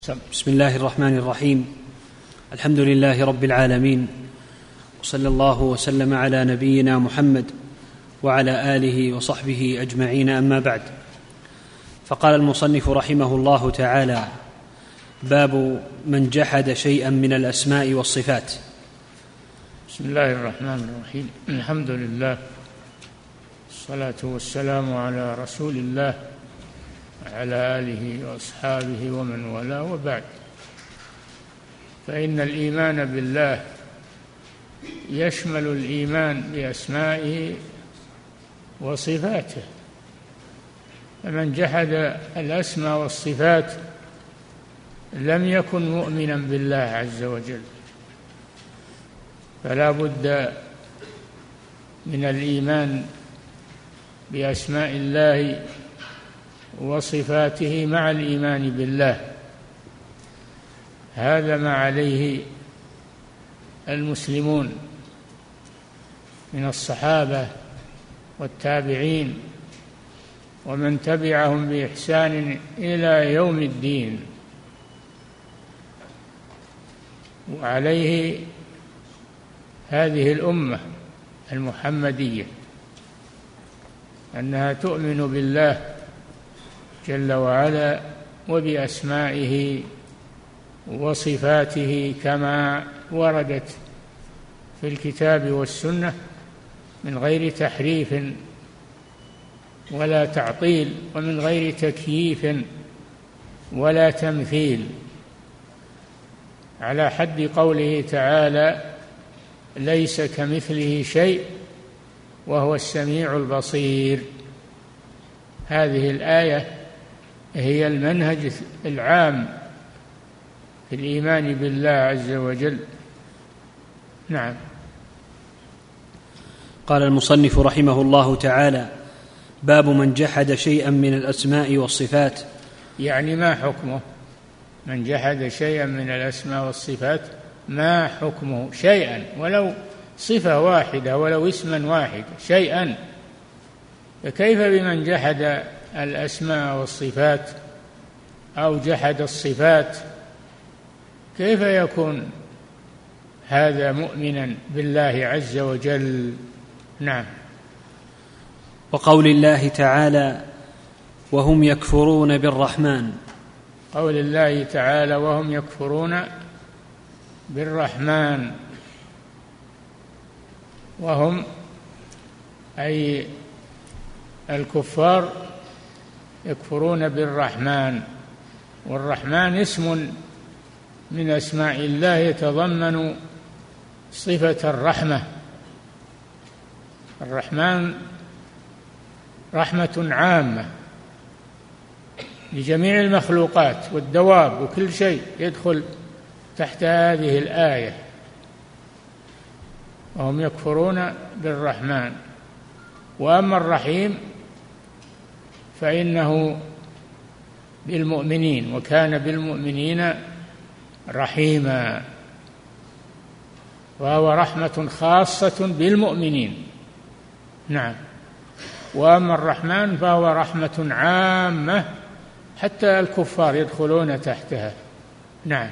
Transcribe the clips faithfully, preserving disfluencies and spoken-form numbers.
بسم الله الرحمن الرحيم. الحمد لله رب العالمين، وصلى الله وسلم على نبينا محمد وعلى آله وصحبه أجمعين، أما بعد. فقال المصنف رحمه الله تعالى: باب من جحد شيئا من الأسماء والصفات. بسم الله الرحمن الرحيم. الحمد لله، الصلاة والسلام على رسول الله وعلى آله وأصحابه ومن والاه، وبعد. فإن الإيمان بالله يشمل الإيمان بأسمائه وصفاته، فمن جحد الأسماء والصفات لم يكن مؤمنا بالله عز وجل. فلا بد من الإيمان بأسماء الله وصفاته مع الإيمان بالله. هذا ما عليه المسلمون من الصحابة والتابعين ومن تبعهم بإحسان إلى يوم الدين، وعليه هذه الأمة المحمدية، أنها تؤمن بالله جل وعلا وبأسمائه وصفاته كما وردت في الكتاب والسنة من غير تحريف ولا تعطيل، ومن غير تكييف ولا تمثيل، على حد قوله تعالى: ليس كمثله شيء وهو السميع البصير. هذه الآية هي المنهج العام في الإيمان بالله عز وجل. نعم. قال المصنف رحمه الله تعالى: باب من جحد شيئا من الأسماء والصفات. يعني ما حكمه؟ من جحد شيئا من الأسماء والصفات ما حكمه؟ شيئا، ولو صفة واحدة ولو اسما واحد، شيئا. فكيف بمن جحد الأسماء والصفات أو جحد الصفات؟ كيف يكون هذا مؤمنا بالله عز وجل؟ نعم. وقول الله تعالى: وهم يكفرون بالرحمن. قول الله تعالى: وهم يكفرون بالرحمن. وهم أي الكفار يكفرون بالرحمن، والرحمن اسم من أسماء الله يتضمن صفة الرحمة. الرحمن رحمة عامة لجميع المخلوقات والدواب وكل شيء يدخل تحت هذه الآية. وهم يكفرون بالرحمن. وأما الرحيم فإنه بالمؤمنين، وكان بالمؤمنين رحيما، وهو رحمة خاصة بالمؤمنين. نعم. وأما الرحمن فهو رحمة عامة حتى الكفار يدخلون تحتها. نعم.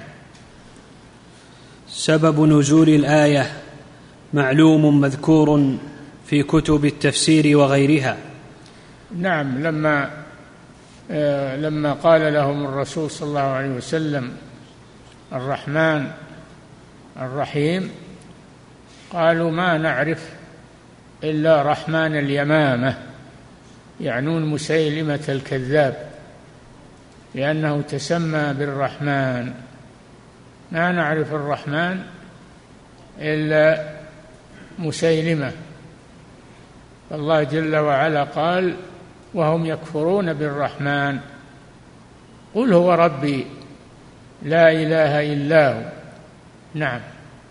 سبب نزول الآية معلوم مذكور في كتب التفسير وغيرها. نعم. لما آه لما قال لهم الرسول صلى الله عليه وسلم: الرحمن الرحيم، قالوا: ما نعرف إلا رحمن اليمامة، يعنون مسيلمة الكذاب، لأنه تسمى بالرحمن. ما نعرف الرحمن إلا مسيلمة. الله جل وعلا قال: وهم يكفرون بالرحمن، قل هو ربي لا إله إلا هو. نعم.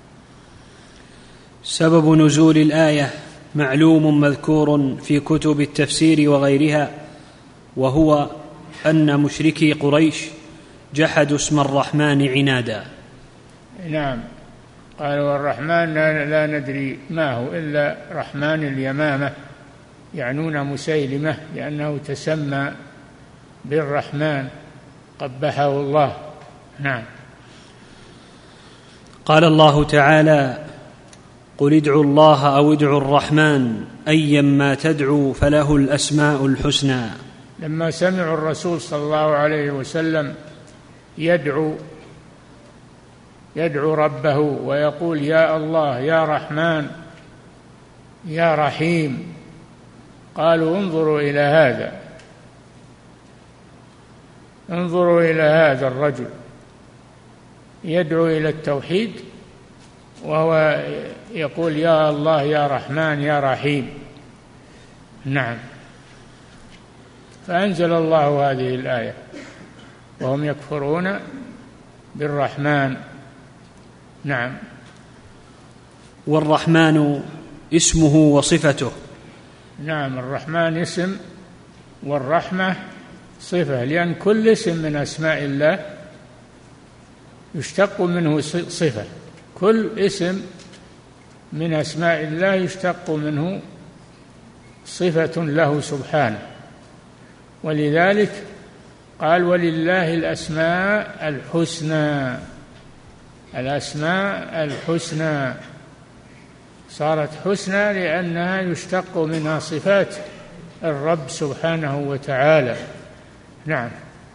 سبب نزول الآية معلوم مذكور في كتب التفسير وغيرها، وهو أن مشركي قريش جحدوا اسم الرحمن عنادا. نعم. قالوا: الرحمن لا ندري ما هو إلا رحمن اليمامة، يعنون مسيلمة لأنه تسمى بالرحمن قبحه الله نعم. قال الله تعالى: قل ادعوا الله أو ادعوا الرحمن أيما تدعوا فله الأسماء الحسنى. لما سمعوا الرسول صلى الله عليه وسلم يدعو يدعو ربه ويقول: يا الله يا رحمن يا رحيم، قالوا: انظروا إلى هذا انظروا إلى هذا الرجل يدعو إلى التوحيد وهو يقول: يا الله يا رحمن يا رحيم. نعم. فأنزل الله هذه الآية: وهم يكفرون بالرحمن. نعم. والرحمن اسمه وصفته. نعم، الرحمن اسم والرحمة صفة، لأن كل اسم من أسماء الله يشتق منه صفة، كل اسم من أسماء الله يشتق منه صفة له سبحانه، ولذلك قال: ولله الأسماء الحسنى. الأسماء الحسنى صارت حسنى لأنها يشتق منها صفات الرب سبحانه وتعالى. نعم.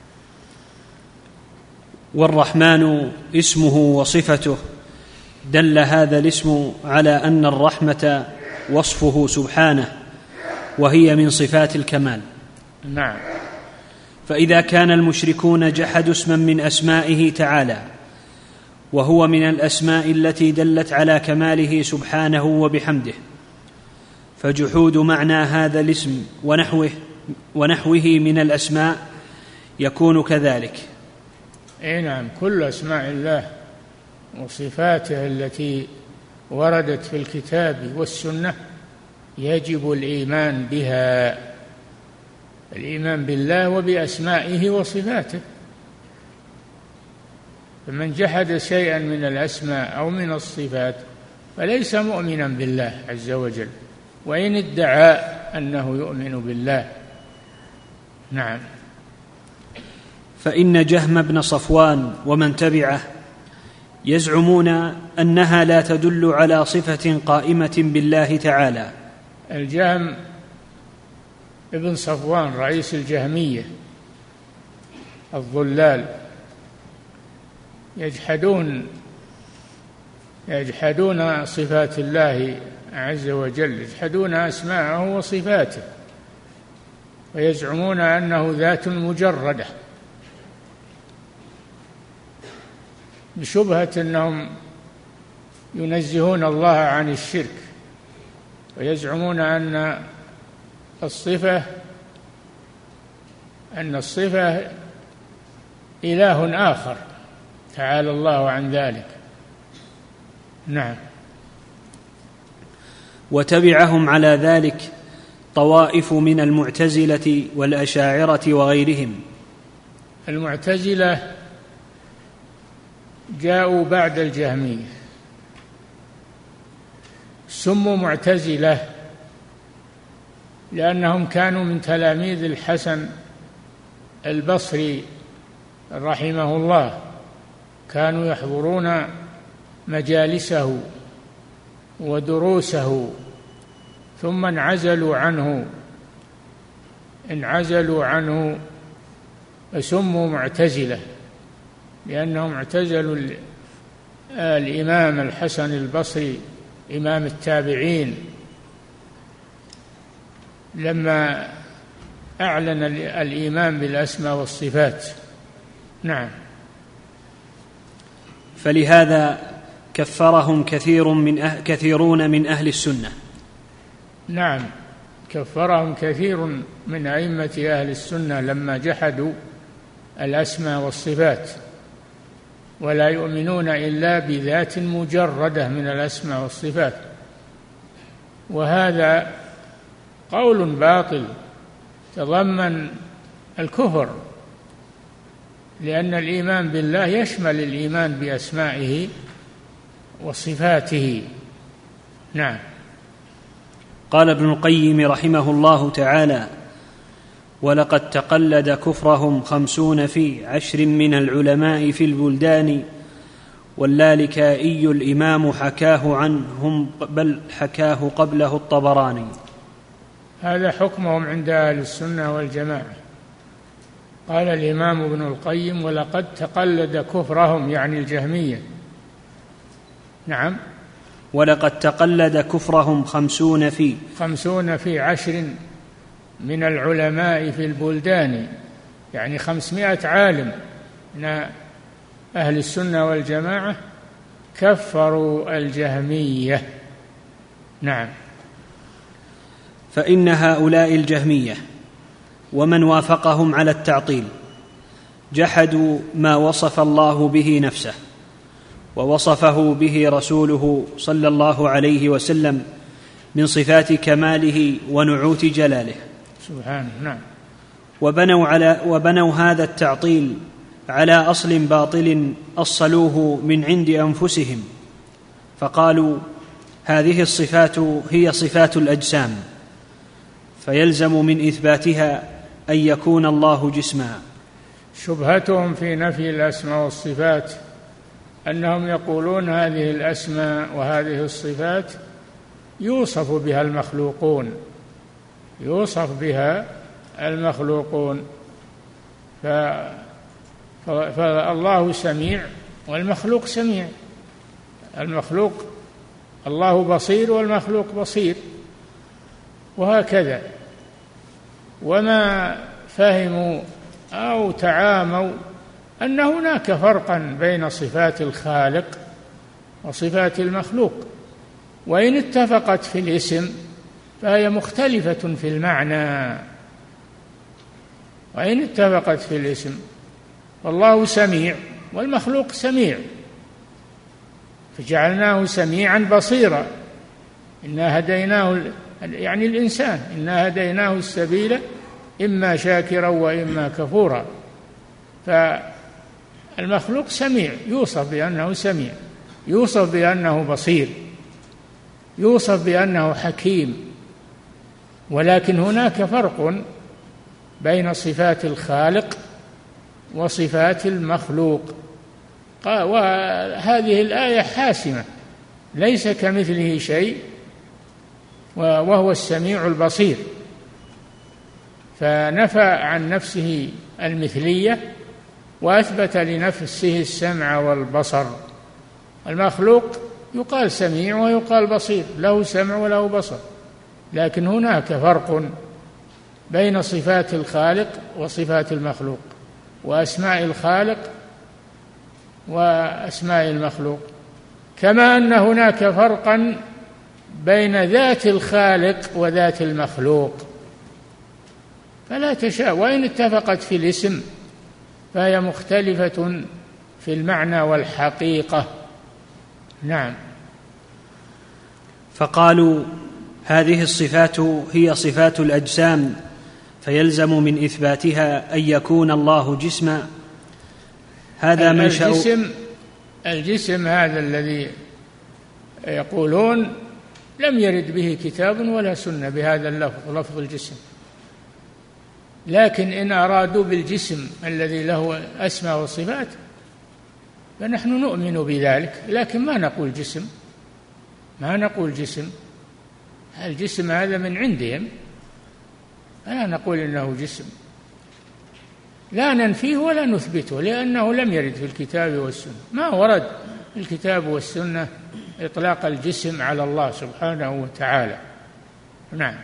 والرحمن اسمه وصفته، دل هذا الاسم على أن الرحمة وصفه سبحانه وهي من صفات الكمال. نعم. فإذا كان المشركون جحدوا اسما من أسمائه تعالى وهو من الأسماء التي دلت على كماله سبحانه وبحمده، فجحود معنى هذا الاسم ونحوه ونحوه من الأسماء يكون كذلك. أي نعم، كل أسماء الله وصفاته التي وردت في الكتاب والسنة يجب الإيمان بها، الإيمان بالله وبأسمائه وصفاته. فمن جحد شيئا من الأسماء أو من الصفات فليس مؤمنا بالله عز وجل، وإن ادعى أنه يؤمن بالله. نعم. فإن جهم بن صفوان ومن تبعه يزعمون أنها لا تدل على صفة قائمة بالله تعالى. الجهم ابن صفوان رئيس الجهمية الضلال يجحدون يجحدون صفات الله عز وجل، يجحدون أسماءه وصفاته، ويزعمون أنه ذات مجردة بشبهة أنهم ينزهون الله عن الشرك، ويزعمون أن الصفة أن الصفة إله آخر تعالى الله عن ذلك. نعم. وتبعهم على ذلك طوائف من المعتزلة والأشاعرة وغيرهم. المعتزلة جاءوا بعد الجهمية، سموا معتزلة لأنهم كانوا من تلاميذ الحسن البصري رحمه الله، كانوا يحضرون مجالسه ودروسه، ثم انعزلوا عنه انعزلوا عنه فسموا معتزلة، لأنهم اعتزلوا الإمام الحسن البصري إمام التابعين لما أعلن الإيمان بالأسماء والصفات. نعم. فلهذا كفرهم كثير من أه كثيرون من أهل السنة. نعم، كفرهم كثير من أئمة أهل السنة لما جحدوا الأسماء والصفات، ولا يؤمنون إلا بذات مجردة من الأسماء والصفات، وهذا قول باطل تضمن الكفر، لأن الإيمان بالله يشمل الإيمان بأسمائه وصفاته. نعم. قال ابن القيم رحمه الله تعالى: ولقد تقلد كفرهم خمسون في عشر من العلماء في البلدان، واللالكائي الإمام حكاه عنهم بل حكاه قبله الطبراني. هذا حكمهم عند أهل السنة والجماعة. قال الإمام ابن القيم: ولقد تقلد كفرهم، يعني الجهمية. نعم. ولقد تقلد كفرهم خمسون في خمسون في عشر من العلماء في البلدان، يعني خمسمائة عالم من أهل السنة والجماعة كفروا الجهمية. نعم. فإن هؤلاء الجهمية ومن وافقهم على التعطيل جحدوا ما وصف الله به نفسه ووصفه به رسوله صلى الله عليه وسلم من صفات كماله ونعوت جلاله سبحانه. نعم. وبنوا, على وبنوا هذا التعطيل على أصل باطل أصلوه من عند أنفسهم، فقالوا: هذه الصفات هي صفات الأجسام، فيلزم من إثباتها أن يكون الله جسما. شبهتهم في نفي الأسماء والصفات أنهم يقولون هذه الأسماء وهذه الصفات يوصف بها المخلوقون يوصف بها المخلوقون ف... فالله سميع والمخلوق سميع. المخلوق الله بصير والمخلوق بصير، وهكذا. وما فهموا أو تعاموا أن هناك فرقا بين صفات الخالق وصفات المخلوق، وإن اتفقت في الاسم فهي مختلفة في المعنى. وإن اتفقت في الاسم، والله سميع والمخلوق سميع، فجعلناه سميعا بصيرا. إنا هديناه، يعني الإنسان، إنا هديناه السبيل إما شاكرا وإما كفورا. فالمخلوق سميع، يوصف بأنه سميع، يوصف بأنه بصير، يوصف بأنه حكيم. ولكن هناك فرق بين صفات الخالق وصفات المخلوق، وهذه الآية حاسمة: ليس كمثله شيء وهو السميع البصير. فنفى عن نفسه المثلية وأثبت لنفسه السمع والبصر. المخلوق يقال سميع ويقال بصير، له سمع وله بصر، لكن هناك فرق بين صفات الخالق وصفات المخلوق، وأسماء الخالق وأسماء المخلوق، كما أن هناك فرقا بين ذات الخالق وذات المخلوق. فلا تشاء، وإن اتفقت في الاسم فهي مختلفة في المعنى والحقيقة. نعم. فقالوا: هذه الصفات هي صفات الأجسام، فيلزم من إثباتها أن يكون الله جسما. هذا منشأ الجسم. الجسم هذا الذي يقولون لم يرد به كتاب ولا سنة بهذا اللفظ، لفظ الجسم. لكن إن أرادوا بالجسم الذي له أسماء وصفات فنحن نؤمن بذلك، لكن ما نقول جسم، ما نقول جسم. الجسم هذا من عندهم، لا نقول إنه جسم، لا ننفيه ولا نثبته، لأنه لم يرد في الكتاب والسنة. ما ورد في الكتاب والسنة إطلاق الجسم على الله سبحانه وتعالى. نعم.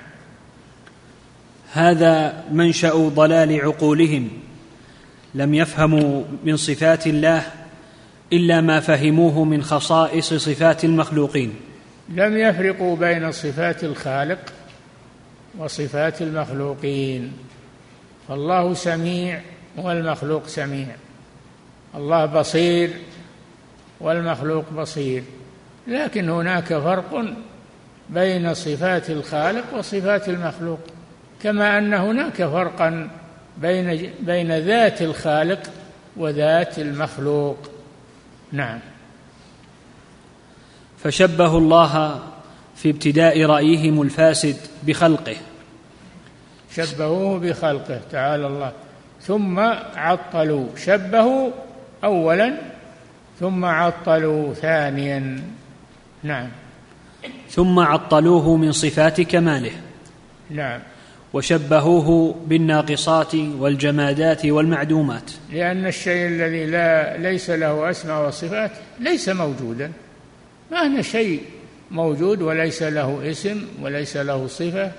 هذا منشأ ضلال عقولهم، لم يفهموا من صفات الله إلا ما فهموه من خصائص صفات المخلوقين. لم يفرقوا بين صفات الخالق وصفات المخلوقين. فالله سميع والمخلوق سميع، الله بصير والمخلوق بصير، لكن هناك فرق بين صفات الخالق وصفات المخلوق، كما أن هناك فرقا بين بين ذات الخالق وذات المخلوق. نعم. فشبهوا الله في ابتداء رأيهم الفاسد بخلقه، شبهوه بخلقه تعالى الله، ثم عطلوا، شبهوا أولا ثم عطلوا ثانيا. نعم. ثم عطلوه من صفات كماله. نعم. وشبهوه بالناقصات والجمادات والمعدومات، لأن الشيء الذي لا ليس له أسماء وصفات ليس موجودا، ما هنا شيء موجود وليس له اسم وليس له صفة،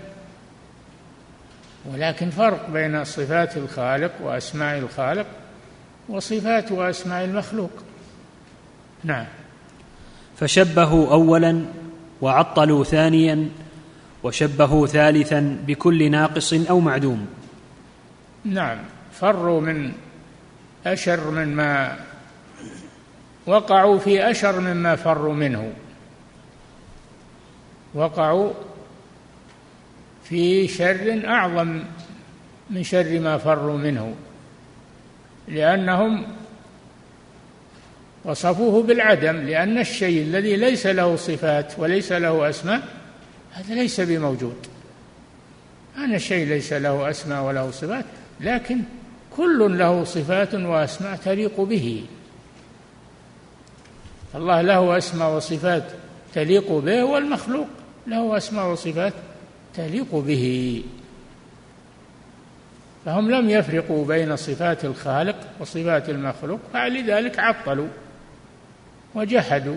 ولكن فرق بين صفات الخالق وأسماء الخالق وصفات وأسماء المخلوق. نعم. فشبهوا أولا وعطلوا ثانيا وشبهوا ثالثا بكل ناقص أو معدوم. نعم. فروا من أشر مما وقعوا في أشر مما فروا منه، وقعوا في شر أعظم من شر ما فروا منه، لأنهم وصفوه بالعدم، لأن الشيء الذي ليس له صفات وليس له أسماء هذا ليس بموجود. أنا الشيء ليس له أسماء وله صفات، لكن كل له صفات وأسماء تليق به. الله له أسماء وصفات تليق به، والمخلوق له أسماء وصفات تليق به، فهم لم يفرقوا بين صفات الخالق وصفات المخلوق، فلذلك عطلوا وجحدوا،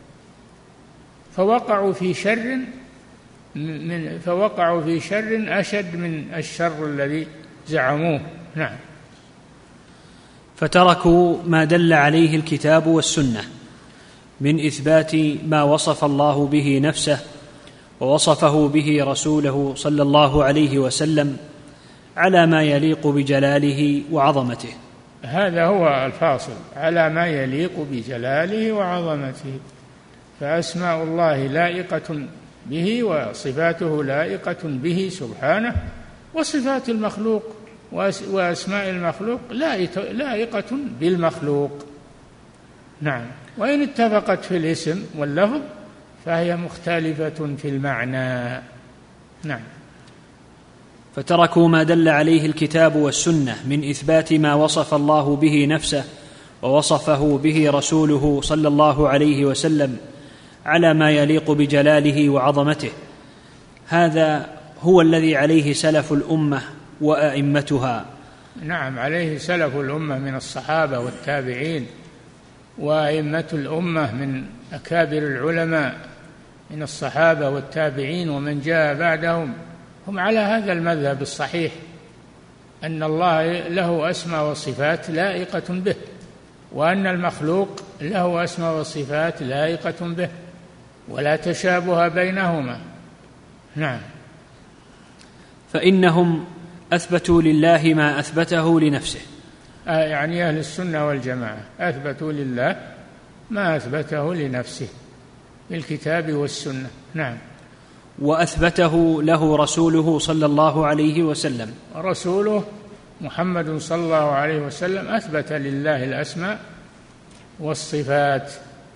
فوقعوا في شر من فوقعوا في شر أشد من الشر الذي زعموه. نعم. فتركوا ما دل عليه الكتاب والسنة من إثبات ما وصف الله به نفسه ووصفه به رسوله صلى الله عليه وسلم على ما يليق بجلاله وعظمته. هذا هو الفاصل، على ما يليق بجلاله وعظمته، فأسماء الله لائقة به وصفاته لائقة به سبحانه، وصفات المخلوق وأسماء المخلوق لائقة بالمخلوق. نعم. وإن اتفقت في الاسم واللفظ فهي مختلفة في المعنى. نعم. فتركوا ما دل عليه الكتاب والسنة من إثبات ما وصف الله به نفسه ووصفه به رسوله صلى الله عليه وسلم على ما يليق بجلاله وعظمته. هذا هو الذي عليه سلف الأمة وأئمتها. نعم، عليه سلف الأمة من الصحابة والتابعين، وأئمة الأمة من أكابر العلماء من الصحابة والتابعين ومن جاء بعدهم، هم على هذا المذهب الصحيح، أن الله له أسماء وصفات لائقة به، وأن المخلوق له أسماء وصفات لائقة به، ولا تشابه بينهما. نعم. فإنهم أثبتوا لله ما أثبته لنفسه، آه يعني أهل السنة والجماعة أثبتوا لله ما أثبته لنفسه بالكتاب والسنة. نعم. وأثبته له رسوله صلى الله عليه وسلم، رسوله محمد صلى الله عليه وسلم أثبت لله الأسماء والصفات،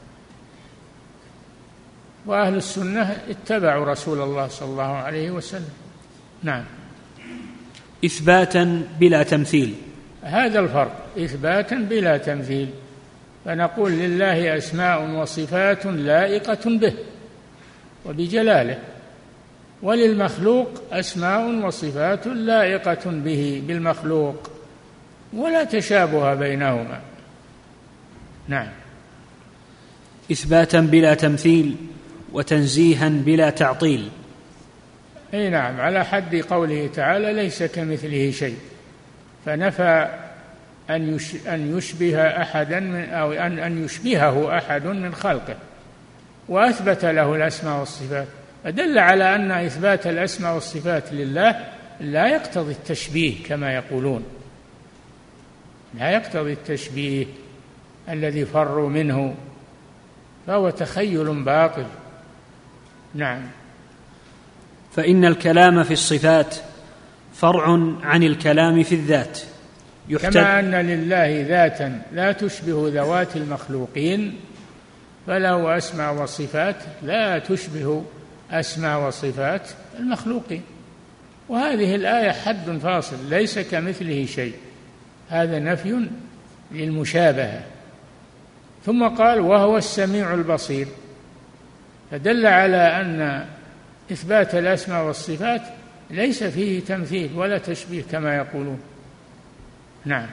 وأهل السنة اتبعوا رسول الله صلى الله عليه وسلم. نعم. إثباتا بلا تمثيل، هذا الفرق، إثباتا بلا تمثيل، فنقول لله أسماء وصفات لائقة به وبجلاله، وللمخلوق أسماء وصفات لائقة به بالمخلوق، ولا تشابه بينهما. نعم. إثباتا بلا تمثيل وتنزيها بلا تعطيل. أي نعم، على حد قوله تعالى ليس كمثله شيء، فنفى أن أن يشبه أحدا من أو أن أن يشبهه أحد من خلقه، وأثبت له الأسماء والصفات، فدل على أن إثبات الأسماء والصفات لله لا يقتضي التشبيه كما يقولون، لا يقتضي التشبيه الذي فروا منه، فهو تخيل باطل. نعم. فإن الكلام في الصفات فرع عن الكلام في الذات، كما أن لله ذاتا لا تشبه ذوات المخلوقين، فله أسماء وصفات لا تشبه أسماء وصفات المخلوقين. وهذه الآية حد فاصل، ليس كمثله شيء، هذا نفي للمشابهة. ثم قال وهو السميع البصير، فدل على أن إثبات الأسماء والصفات ليس فيه تمثيل ولا تشبيه كما يقولون. نعم.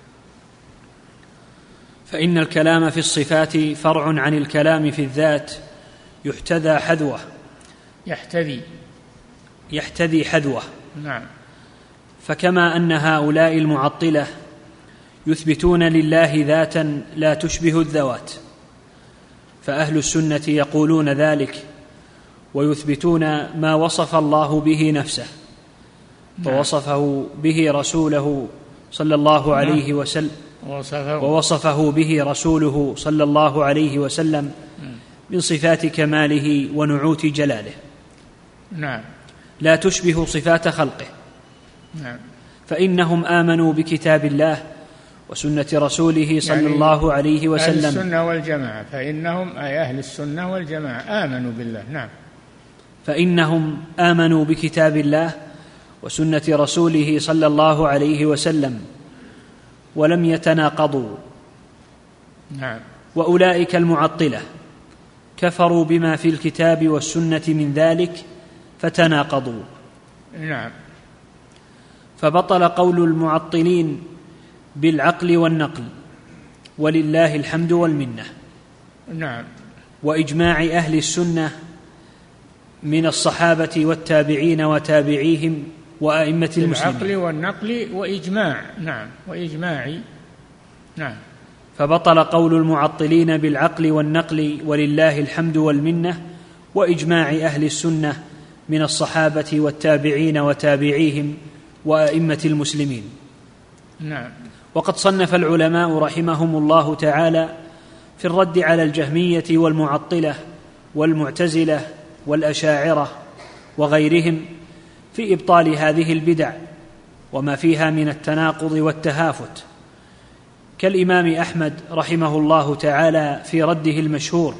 فإن الكلام في الصفات فرع عن الكلام في الذات يحتذى حذوه يحتذي يحتذي حذوه. نعم. فكما أن هؤلاء المعطلة يثبتون لله ذاتا لا تشبه الذوات، فأهل السنة يقولون ذلك ويثبتون ما وصف الله به نفسه ووصفه به رسوله صلى الله عليه وسلم ووصفه به رسوله صلى الله عليه وسلم من صفات كماله ونعوت جلاله. نعم. لا تشبه صفات خلقه. نعم. فإنهم آمنوا بكتاب الله وسنة رسوله صلى يعني الله عليه وسلم. أهل السنة والجماعة، فإنهم أي أهل السنة والجماعة آمنوا بالله. نعم. فإنهم آمنوا بكتاب الله وسنة رسوله صلى الله عليه وسلم ولم يتناقضوا. نعم. وأولئك المعطلة كفروا بما في الكتاب والسنة من ذلك فتناقضوا. نعم. فبطل قول المعطلين بالعقل والنقل ولله الحمد والمنة. نعم. وإجماع أهل السنة من الصحابة والتابعين وتابعيهم وأئمة المسلمين. بالعقل والنقل وإجماع. نعم. وإجماع. نعم. فبطل قول المعطلين بالعقل والنقل ولله الحمد والمنة وإجماع أهل السنة من الصحابة والتابعين وتابعيهم وأئمة المسلمين. نعم. وقد صنف العلماء رحمهم الله تعالى في الرد على الجهمية والمعطلة والمعتزلة والأشاعرة وغيرهم في إبطال هذه البدع وما فيها من التناقض والتهافت، كالإمام أحمد رحمه الله تعالى في رده المشهور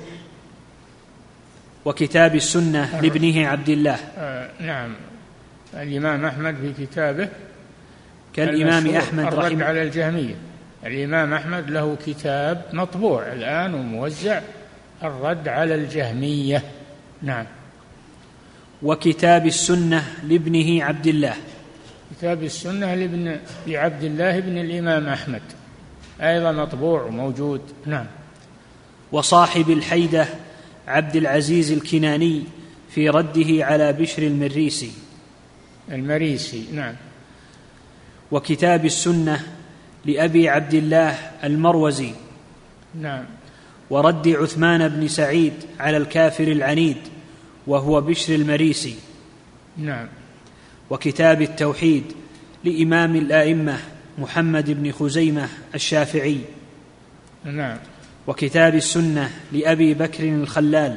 وكتاب السنة لابنه عبد الله. آه نعم. الإمام أحمد في كتابه كالإمام أحمد رحمه الله على الجهمية. الإمام أحمد له كتاب مطبوع الآن وموزع، الرد على الجهمية. نعم. وكتاب السنة لابنه عبد الله. كتاب السنة لابن لعبد الله بن الإمام أحمد أيضا مطبوع وموجود. نعم. وصاحب الحيدة عبد العزيز الكناني في رده على بشر المريسي المريسي. نعم. وكتاب السنة لأبي عبد الله المروزي. نعم. ورد عثمان بن سعيد على الكافر العنيد وهو بشر المريسي. نعم. وكتاب التوحيد لإمام الآئمة محمد بن خزيمة الشافعي. نعم. وكتاب السنة لأبي بكر الخلال.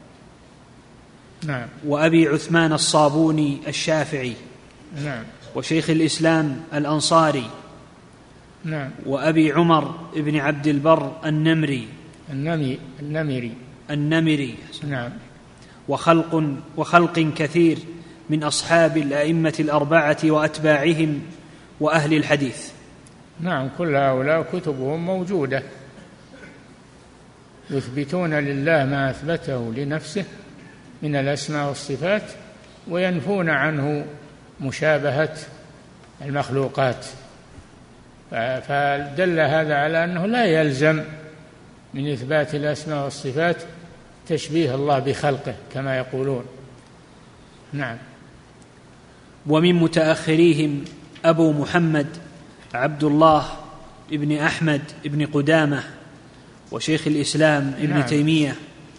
نعم. وأبي عثمان الصابوني الشافعي. نعم. وشيخ الإسلام الأنصاري. نعم. وأبي عمر بن عبد البر النمري النمي النمري النمري. نعم. وخلق وخلق كثير من أصحاب الأئمة الأربعة وأتباعهم وأهل الحديث. نعم. كل هؤلاء كتبهم موجودة يثبتون لله ما أثبته لنفسه من الأسماء والصفات وينفون عنه مشابهة المخلوقات. فدل هذا على أنه لا يلزم من إثبات الأسماء والصفات تشبيه الله بخلقه كما يقولون. نعم. ومن متأخريهم أبو محمد عبد الله ابن أحمد ابن قدامة وشيخ الإسلام ابن نعم. تيمية.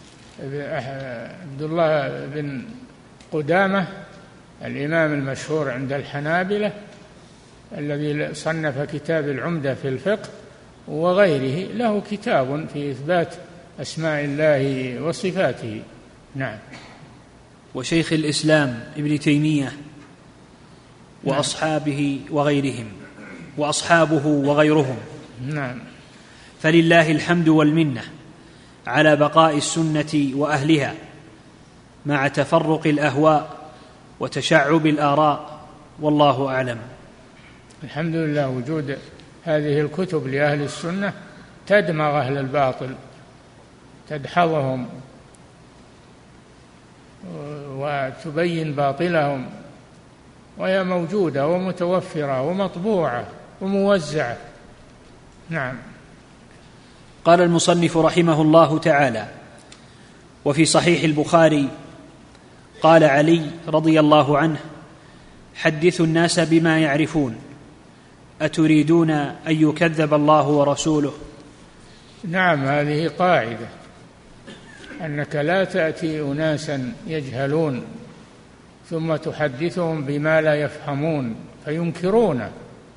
عبد الله بن قدامة الإمام المشهور عند الحنابلة الذي صنف كتاب العمدة في الفقه وغيره، له كتاب في إثبات أسماء الله وصفاته. نعم. وشيخ الإسلام ابن تيمية وأصحابه وغيرهم وأصحابه وغيرهم. نعم. فلله الحمد والمنة على بقاء السنة وأهلها مع تفرق الأهواء وتشعب الآراء والله أعلم. الحمد لله وجود هذه الكتب لأهل السنة تدمغ أهل الباطل، تدحضهم وتبين باطلهم، وهي موجودة ومتوفرة ومطبوعة وموزعة. نعم. قال المصنف رحمه الله تعالى: وفي صحيح البخاري قال علي رضي الله عنه: حدثوا الناس بما يعرفون، أتريدون أن يكذب الله ورسوله؟ نعم، هذه قاعدة، أنك لا تأتي أناسا يجهلون ثم تحدثهم بما لا يفهمون فينكرونه،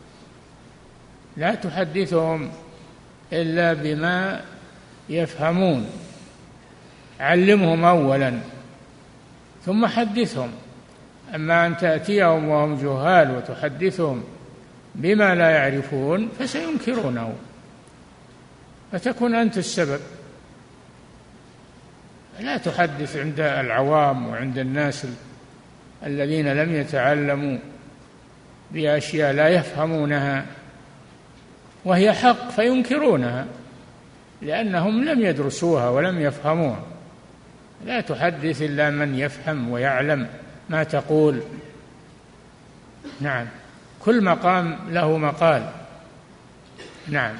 لا تحدثهم إلا بما يفهمون، علمهم أولا ثم حدثهم. أما أن تأتيهم وهم جهال وتحدثهم بما لا يعرفون فسينكرونه، فتكون أنت السبب. لا تحدث عند العوام وعند الناس الذين لم يتعلموا بأشياء لا يفهمونها وهي حق فينكرونها لأنهم لم يدرسوها ولم يفهموها. لا تحدث إلا من يفهم ويعلم ما تقول. نعم، كل مقام له مقال. نعم.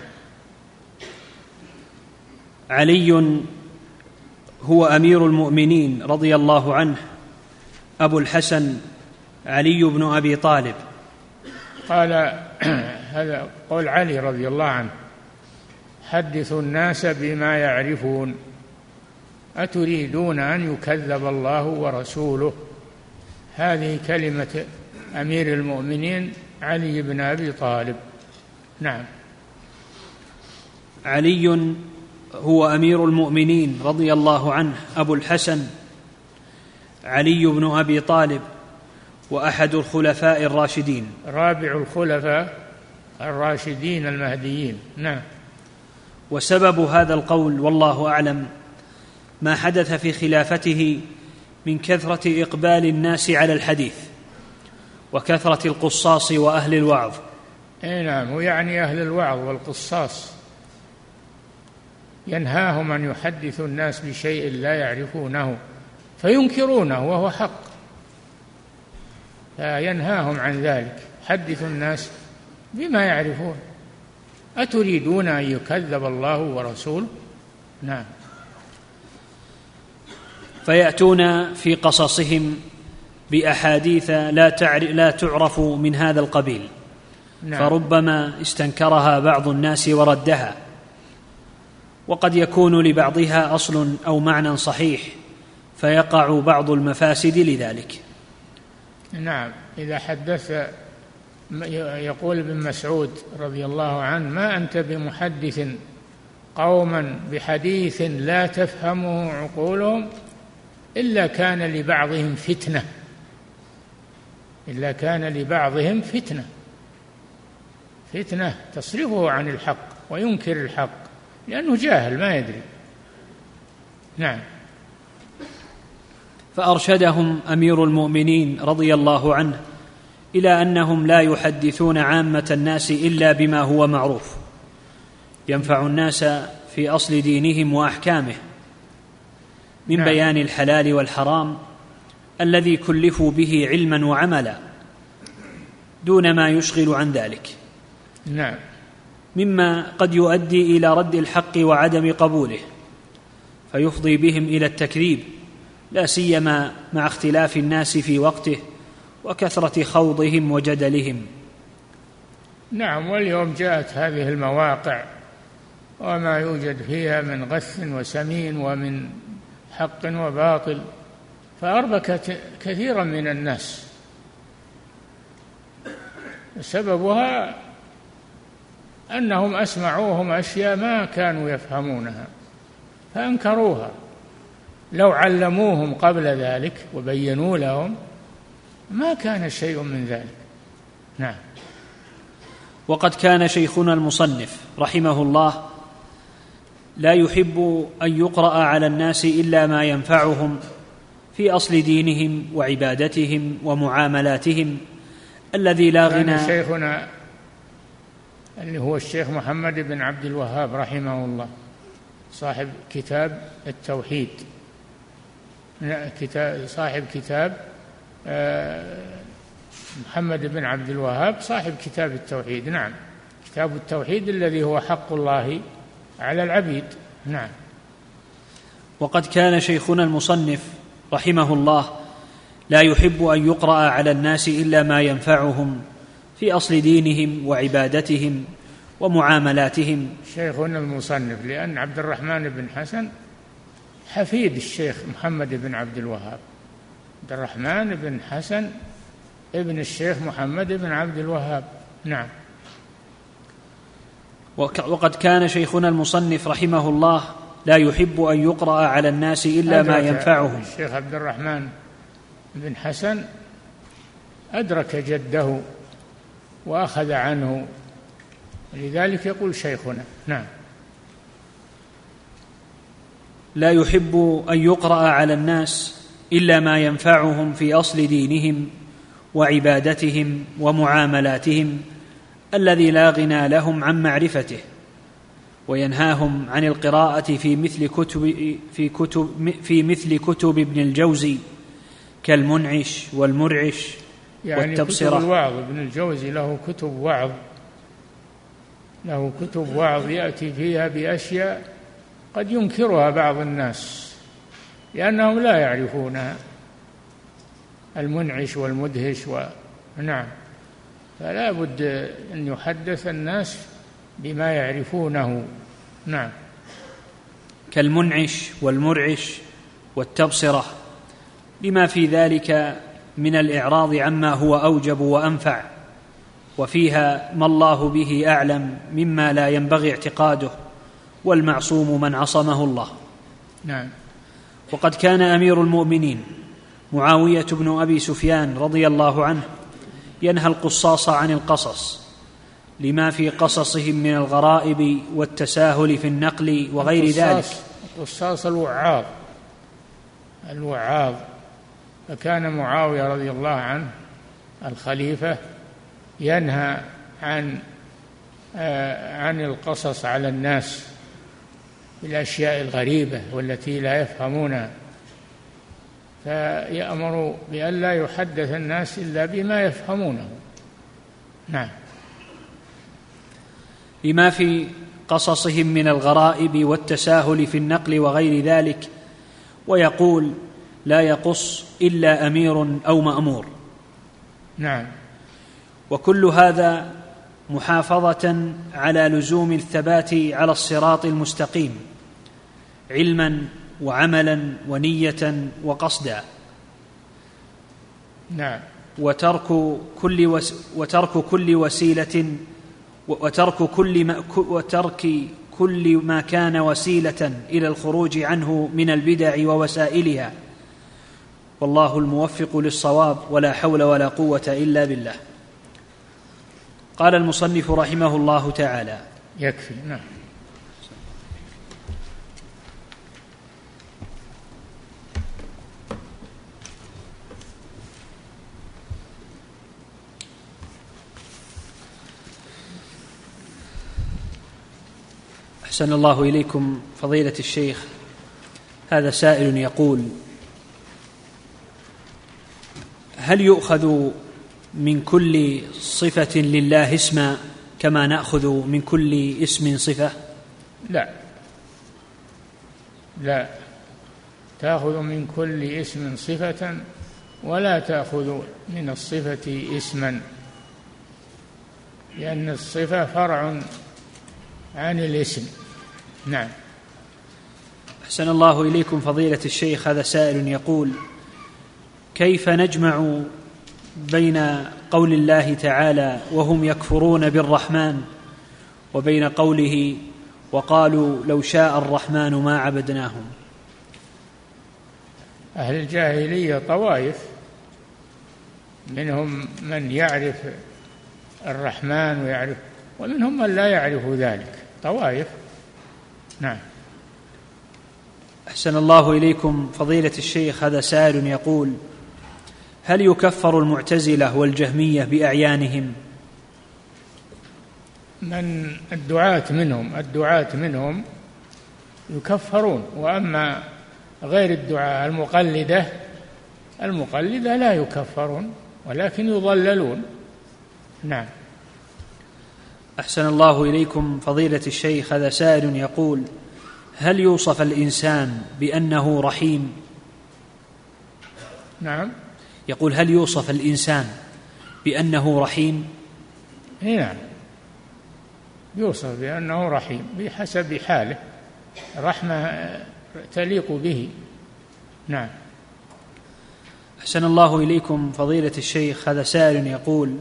علي هو أمير المؤمنين رضي الله عنه أبو الحسن علي بن أبي طالب. قال هذا قول علي رضي الله عنه: حدثوا الناس بما يعرفون، أتريدون أن يكذب الله ورسوله. هذه كلمة أمير المؤمنين علي بن أبي طالب. نعم. علي هو أمير المؤمنين رضي الله عنه أبو الحسن علي بن أبي طالب، وأحد الخلفاء الراشدين، رابع الخلفاء الراشدين المهديين. نعم. وسبب هذا القول والله أعلم ما حدث في خلافته من كثرة إقبال الناس على الحديث وكثرة القصاص وأهل الوعظ. أي نعم، ويعني أهل الوعظ والقصاص، ينهاهم أن يحدثوا الناس بشيء لا يعرفونه فينكرونه وهو حق، فينهاهم عن ذلك. حدثوا الناس بما يعرفون، أتريدون أن يكذب الله ورسوله؟ نعم. فيأتون في قصصهم بأحاديث لا, لا تعرف من هذا القبيل. نعم. فربما استنكرها بعض الناس وردها، وقد يكون لبعضها أصل أو معنى صحيح فيقع بعض المفاسد لذلك. نعم. إذا حدث، يقول ابن مسعود رضي الله عنه: ما أنت بمحدث قوما بحديث لا تفهمه عقولهم إلا كان لبعضهم فتنة إلا كان لبعضهم فتنة فتنة تصرفه عن الحق وينكر الحق لأنه جاهل ما يدري. نعم. فأرشدهم أمير المؤمنين رضي الله عنه إلى أنهم لا يحدثون عامة الناس إلا بما هو معروف ينفع الناس في أصل دينهم وأحكامه من نعم. بيان الحلال والحرام الذي كلفوا به علما وعملا دون ما يشغل عن ذلك. نعم. مما قد يؤدي إلى رد الحق وعدم قبوله فيفضي بهم إلى التكذيب، لا سيما مع اختلاف الناس في وقته وكثرة خوضهم وجدلهم. نعم. واليوم جاءت هذه المواقع وما يوجد فيها من غث وسمين ومن حق وباطل فأربكت كثيرا من الناس، سببها أنهم أسمعوهم أشياء ما كانوا يفهمونها فأنكروها. لو علموهم قبل ذلك وبينوا لهم ما كان شيء من ذلك. نعم. وقد كان شيخنا المصنف رحمه الله لا يحب أن يقرأ على الناس إلا ما ينفعهم في أصل دينهم وعبادتهم ومعاملاتهم الذي لا غنى. كان شيخنا اللي هو الشيخ محمد بن عبد الوهاب رحمه الله صاحب كتاب التوحيد، صاحب كتاب محمد بن عبد الوهاب صاحب كتاب التوحيد. نعم، كتاب التوحيد الذي هو حق الله على العبيد. نعم. وقد كان شيخنا المصنف رحمه الله لا يحب أن يقرأ على الناس إلا ما ينفعهم في أصل دينهم وعبادتهم ومعاملاتهم. شيخنا المصنف لأن عبد الرحمن بن حسن حفيد الشيخ محمد بن عبد الوهاب، عبد الرحمن بن حسن ابن الشيخ محمد بن عبد الوهاب. نعم. وقد كان شيخنا المصنف رحمه الله لا يحب أن يقرأ على الناس إلا ما ينفعهم. الشيخ عبد الرحمن بن حسن أدرك جده وأخذ عنه، لذلك يقول شيخنا. نعم. لا يحب أن يقرأ على الناس إلا ما ينفعهم في أصل دينهم وعبادتهم ومعاملاتهم الذي لا غنى لهم عن معرفته، وينهاهم عن القراءة في مثل كتب في كتب في مثل كتب ابن الجوزي كالمنعش والمرعش يعني والتبصرة. كتب الوعظ، ابن الجوزي له كتب وعظ، له كتب وعظ يأتي فيها بأشياء قد ينكرها بعض الناس لأنهم لا يعرفونها، المنعش والمدهش و... نعم، فلا بد أن يحدث الناس بما يعرفونه. نعم. كالمنعش والمرعش والتبصرة، لما في ذلك من الإعراض عما هو أوجب وأنفع، وفيها ما الله به أعلم مما لا ينبغي اعتقاده، والمعصوم من عصمه الله. نعم. وقد كان أمير المؤمنين معاوية بن أبي سفيان رضي الله عنه ينهى القصاص عن القصص لما في قصصهم من الغرائب والتساهل في النقل وغير ذلك. القصاص الوعاظ، الوعاظ. فكان معاوية رضي الله عنه الخليفة ينهى عن عن القصص على الناس بالأشياء الغريبة والتي لا يفهمونها، فيأمر بأن لا يحدث الناس إلا بما يفهمونه. نعم. لما في قصصهم من الغرائب والتساهل في النقل وغير ذلك، ويقول لا يقص إلا أمير أو مأمور. نعم. وكل هذا محافظة على لزوم الثبات على الصراط المستقيم علما وعملا ونية وقصدا. نعم. وترك كل وس وترك كل وسيلة وترك كل ما وترك كل ما كان وسيلة إلى الخروج عنه من البدع ووسائلها، والله الموفق للصواب، ولا حول ولا قوة إلا بالله. قال المصنف رحمه الله تعالى. يكفي. نعم. أحسن الله إليكم فضيلة الشيخ. هذا سائل يقول: هل يؤخذ من كل صفة لله اسما كما نأخذ من كل اسم صفة؟ لا، لا تأخذ من كل اسم صفة ولا تأخذ من الصفة اسما، لأن الصفة فرع عن الاسم. نعم. أحسن الله إليكم فضيلة الشيخ. هذا سائل يقول: كيف نجمع بين قول الله تعالى وهم يكفرون بالرحمن وبين قوله وقالوا لو شاء الرحمن ما عبدناهم؟ أهل الجاهلية طوائف، منهم من يعرف الرحمن ويعرف، ومنهم من لا يعرف ذلك، طوائف. نعم. أحسن الله إليكم فضيلة الشيخ. هذا سائل يقول: هل يكفر المعتزلة والجهمية بأعيانهم؟ من الدعاة منهم الدعاة منهم يكفرون، وأما غير الدعاة المقلدة المقلدة لا يكفرون ولكن يضللون. نعم. أحسن الله إليكم فضيلة الشيخ، هذا سائل يقول: هل يوصف الإنسان بأنه رحيم؟ نعم. يقول: هل يوصف الإنسان بأنه رحيم؟ نعم، يوصف بأنه رحيم بحسب حاله، رحمة تليق به. نعم. أحسن الله إليكم فضيلة الشيخ، هذا سائل يقول: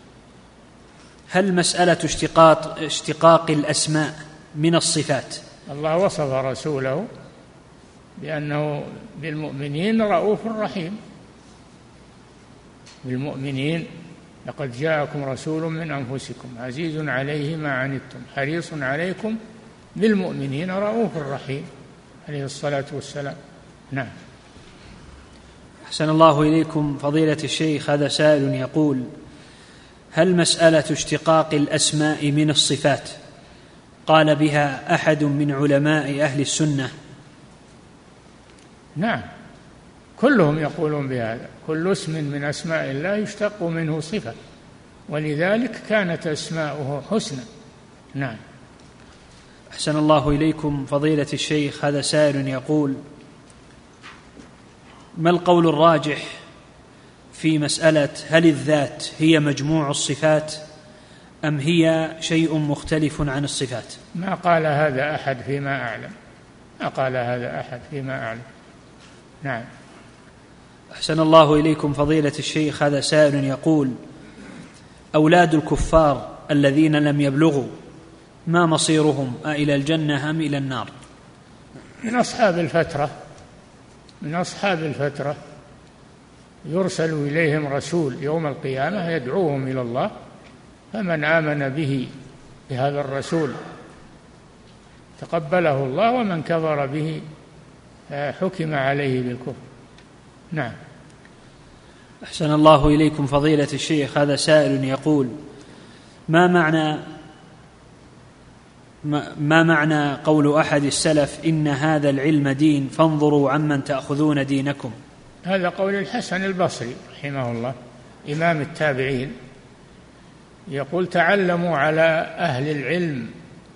هل مسألة اشتقاق, اشتقاق الأسماء من الصفات؟ الله وصف رسوله بأنه بالمؤمنين رؤوف رحيم. بالمؤمنين لقد جاءكم رسول من أنفسكم عزيز عليه ما عنتم حريص عليكم بالمؤمنين رؤوف رحيم عليه الصلاة والسلام. نعم. أحسن الله إليكم فضيلة الشيخ، هذا سائل يقول: هل مسألة اشتقاق الأسماء من الصفات قال بها أحد من علماء أهل السنة؟ نعم، كلهم يقولون بهذا، كل اسم من أسماء الله يشتق منه صفة، ولذلك كانت أسماؤه حسنى. نعم. أحسن الله إليكم فضيلة الشيخ، هذا سائل يقول: ما القول الراجح في مسألة هل الذات هي مجموع الصفات أم هي شيء مختلف عن الصفات؟ ما قال هذا أحد فيما أعلم، ما قال هذا أحد فيما أعلم. نعم. أحسن الله إليكم فضيلة الشيخ، هذا سائل يقول: أولاد الكفار الذين لم يبلغوا ما مصيرهم، أإلى الجنة أم إلى النار؟ من أصحاب الفترة، من أصحاب الفترة يرسل إليهم رسول يوم القيامة يدعوهم إلى الله، فمن آمن به بهذا الرسول تقبله الله، ومن كفر به حكم عليه بالكفر. نعم. أحسن الله إليكم فضيلة الشيخ، هذا سائل يقول: ما معنى ما معنى قول أحد السلف إن هذا العلم دين فانظروا عمن تأخذون دينكم؟ هذا قول الحسن البصري رحمه الله إمام التابعين، يقول: تعلموا على أهل العلم،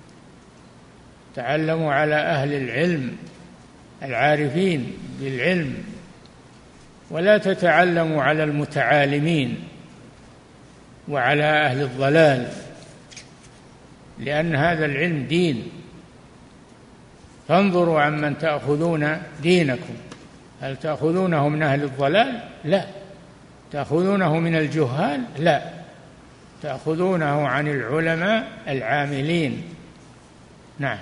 تعلموا على أهل العلم العارفين بالعلم، ولا تتعلموا على المتعالمين وعلى أهل الضلال، لأن هذا العلم دين. فانظروا عمن تأخذون دينكم، هل تأخذونه من أهل الضلال؟ لا. تأخذونه من الجهال؟ لا. تأخذونه عن العلماء العاملين. نعم.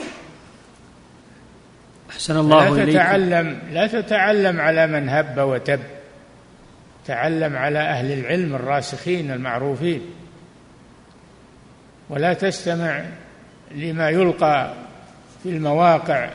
أحسن الله إليكم. لا تتعلم لا تتعلم على من هب وتب، تعلم على أهل العلم الراسخين المعروفين، ولا تستمع لما يلقى في المواقع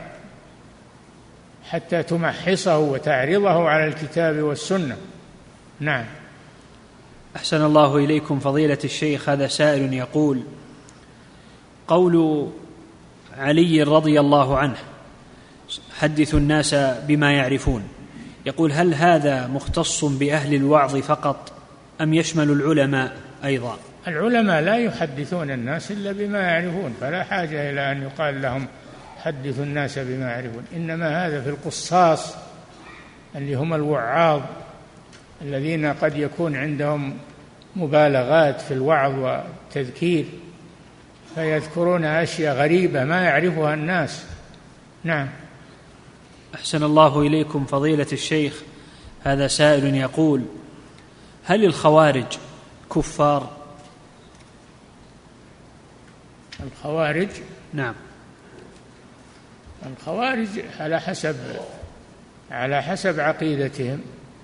حتى تمحصه وتعرضه على الكتاب والسنة. نعم. أحسن الله إليكم فضيلة الشيخ، هذا سائل يقول: قول علي رضي الله عنه حدثوا الناس بما يعرفون، يقول: هل هذا مختص بأهل الوعظ فقط أم يشمل العلماء أيضا؟ العلماء لا يحدثون الناس إلا بما يعرفون، فلا حاجة إلى أن يقال لهم حدثوا الناس بما يعرفون، إنما هذا في القصاص اللي هم الوعاظ الذين قد يكون عندهم مبالغات في الوعظ والتذكير، فيذكرون أشياء غريبة ما يعرفها الناس. نعم. أحسن الله إليكم فضيلة الشيخ، هذا سائل يقول: هل الخوارج كفار؟ الخوارج؟ نعم. الخوارج على حسب على حسب عقيدتهم،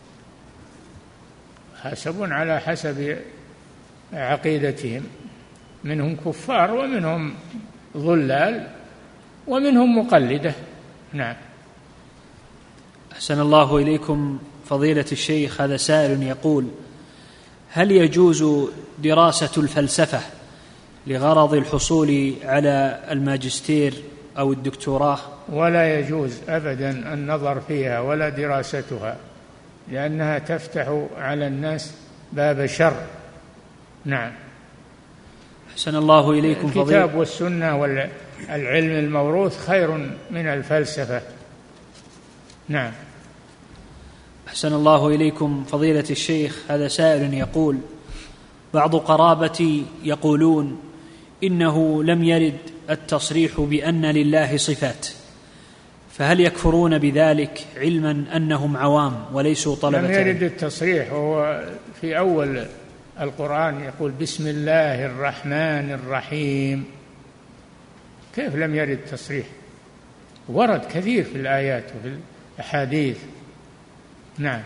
حسب على حسب عقيدتهم، منهم كفار ومنهم ضلال ومنهم مقلدة. نعم. أحسن الله إليكم فضيلة الشيخ، هذا سائل يقول: هل يجوز دراسة الفلسفة لغرض الحصول على الماجستير أو الدكتوراه؟ ولا يجوز أبدا النظر فيها ولا دراستها، لأنها تفتح على الناس باب شر. نعم. أحسن الله إليكم فضيلة الكتاب والسنة والعلم الموروث خير من الفلسفة. نعم. أحسن الله إليكم فضيلة الشيخ، هذا سائل يقول: بعض قرابتي يقولون إنه لم يرد التصريح بأن لله صفات، فهل يكفرون بذلك علما أنهم عوام وليسوا طلبة؟ لم يرد التصريح، وهو في أول القرآن يقول بسم الله الرحمن الرحيم، كيف لم يرد التصريح؟ ورد كثير في الآيات وفي الأحاديث. نعم.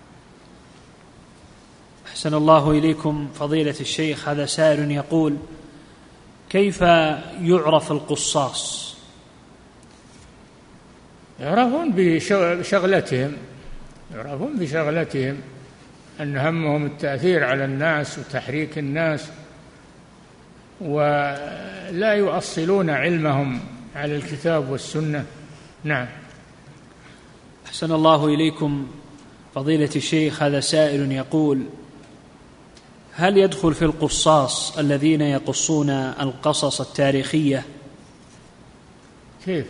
أحسن الله إليكم فضيلة الشيخ، هذا سائل يقول: كيف يعرف القصاص؟ يعرفون بشغلتهم يعرفون بشغلتهم أن همهم التأثير على الناس وتحريك الناس، ولا يؤصلون علمهم على الكتاب والسنة. نعم. أحسن الله إليكم فضيلة الشيخ، هذا سائل يقول: هل يدخل في القصاص الذين يقصون القصص التاريخية؟ كيف؟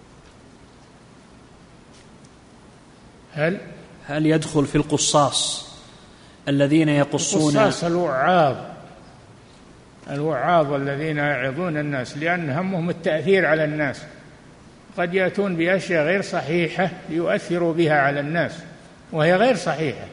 هل هل يدخل في القصاص الذين يقصون القصاص الوعاظ الوعاظ الذين يعظون الناس، لأن همهم التأثير على الناس، قد يأتون بأشياء غير صحيحة ليؤثروا بها على الناس وهي غير صحيحة،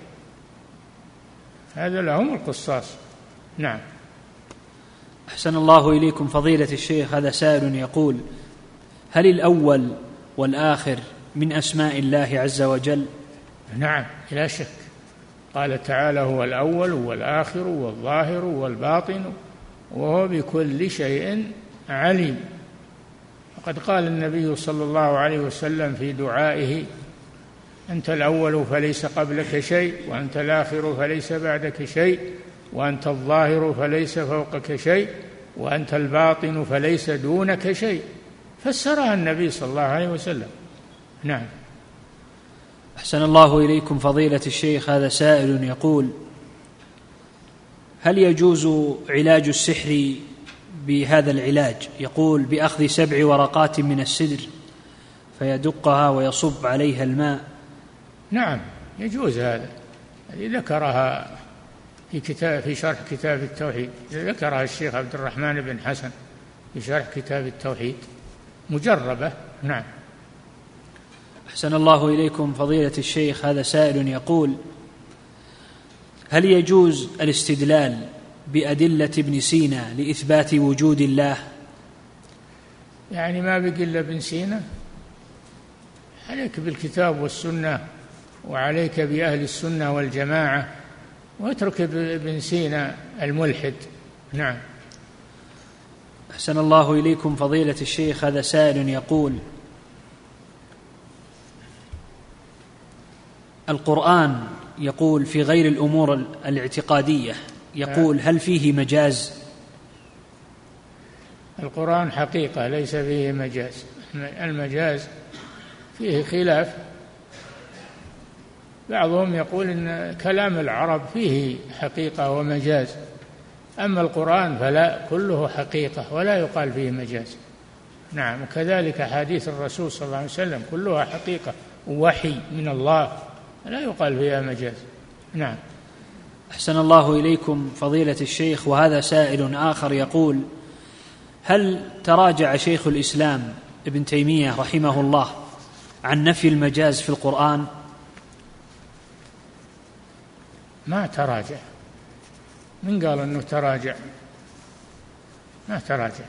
هذا لهم القصاص. نعم. أحسن الله إليكم فضيلة الشيخ، هذا سائل يقول: هل الأول والآخر من أسماء الله عز وجل؟ نعم لا شك، قال تعالى: هو الأول والآخر والظاهر والباطن وهو بكل شيء عليم. وقد قال النبي صلى الله عليه وسلم في دعائه: أنت الأول فليس قبلك شيء، وأنت الآخر فليس بعدك شيء، وأنت الظاهر فليس فوقك شيء، وأنت الباطن فليس دونك شيء. فسرها النبي صلى الله عليه وسلم. نعم. أحسن الله إليكم فضيلة الشيخ، هذا سائل يقول: هل يجوز علاج السحر بهذا العلاج؟ يقول: بأخذ سبع ورقات من السدر فيدقها ويصب عليها الماء. نعم يجوز هذا، ذكرها في كتاب في شرح كتاب التوحيد، ذكرها الشيخ عبد الرحمن بن حسن في شرح كتاب التوحيد، مجربة. نعم. أحسن الله إليكم فضيلة الشيخ، هذا سائل يقول: هل يجوز الاستدلال بأدلة ابن سينا لإثبات وجود الله؟ يعني ما بقي إلا ابن سينا؟ عليك بالكتاب والسنة، وعليك بأهل السنة والجماعة، واترك ابن سينا الملحد. نعم. أحسن الله إليكم فضيلة الشيخ، هذا سائل يقول: القرآن يقول في غير الأمور الاعتقادية، يقول: هل فيه مجاز؟ القرآن حقيقة ليس فيه مجاز، المجاز فيه خلاف، بعضهم يقول إن كلام العرب فيه حقيقة ومجاز، أما القرآن فلا، كله حقيقة ولا يقال فيه مجاز. نعم. وكذلك حديث الرسول صلى الله عليه وسلم كلها حقيقة ووحي من الله، لا يقال فيها مجاز. نعم. أحسن الله إليكم فضيلة الشيخ، وهذا سائل آخر يقول: هل تراجع شيخ الإسلام ابن تيمية رحمه الله عن نفي المجاز في القرآن؟ ما تراجع. من قال أنه تراجع؟ ما تراجع،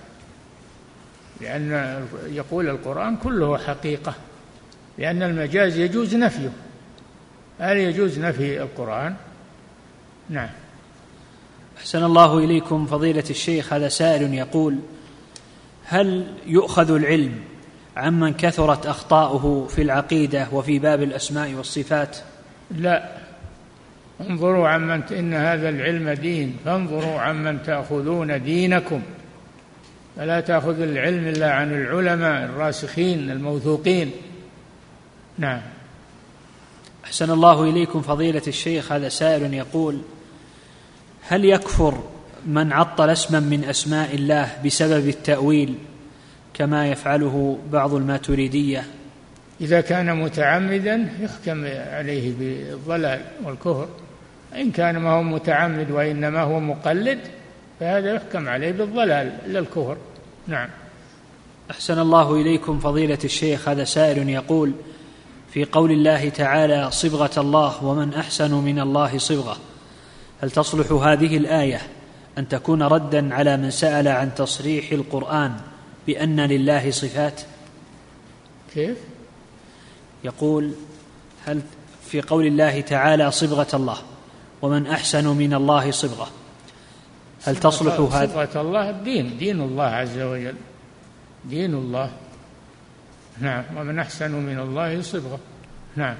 لأن يقول القرآن كله حقيقة، لأن المجاز يجوز نفيه. هل يجوز نفي القرآن؟ نعم. أحسن الله إليكم فضيلة الشيخ، هذا سائل يقول: هل يؤخذ العلم عمن كثرت أخطاؤه في العقيدة وفي باب الأسماء والصفات؟ لا، انظروا عمن إن هذا العلم دين، فانظروا عمن تأخذون دينكم، فلا تأخذ العلم إلا عن العلماء الراسخين الموثوقين. نعم. أحسن الله إليكم فضيلة الشيخ، هذا سائل يقول: هل يكفر من عطل اسما من أسماء الله بسبب التأويل كما يفعله بعض الماتريدية؟ إذا كان متعمدا يحكم عليه بالضلال والكفر، إن كان ما هو متعمد وإنما هو مقلد فهذا يحكم عليه بالضلال لا الكفر. نعم. أحسن الله إليكم فضيلة الشيخ، هذا سائل يقول: في قول الله تعالى: صبغة الله ومن أحسن من الله صبغة، هل تصلح هذه الآية أن تكون ردا على من سأل عن تصريح القرآن بأن لله صفات؟ كيف؟ يقول: هل في قول الله تعالى: صبغة الله ومن أحسن من الله صبغة، هل تصلح هذه؟ صبغة الله الدين، دين الله عز وجل، دين الله. نعم. ومن أحسن من الله صبغة. نعم.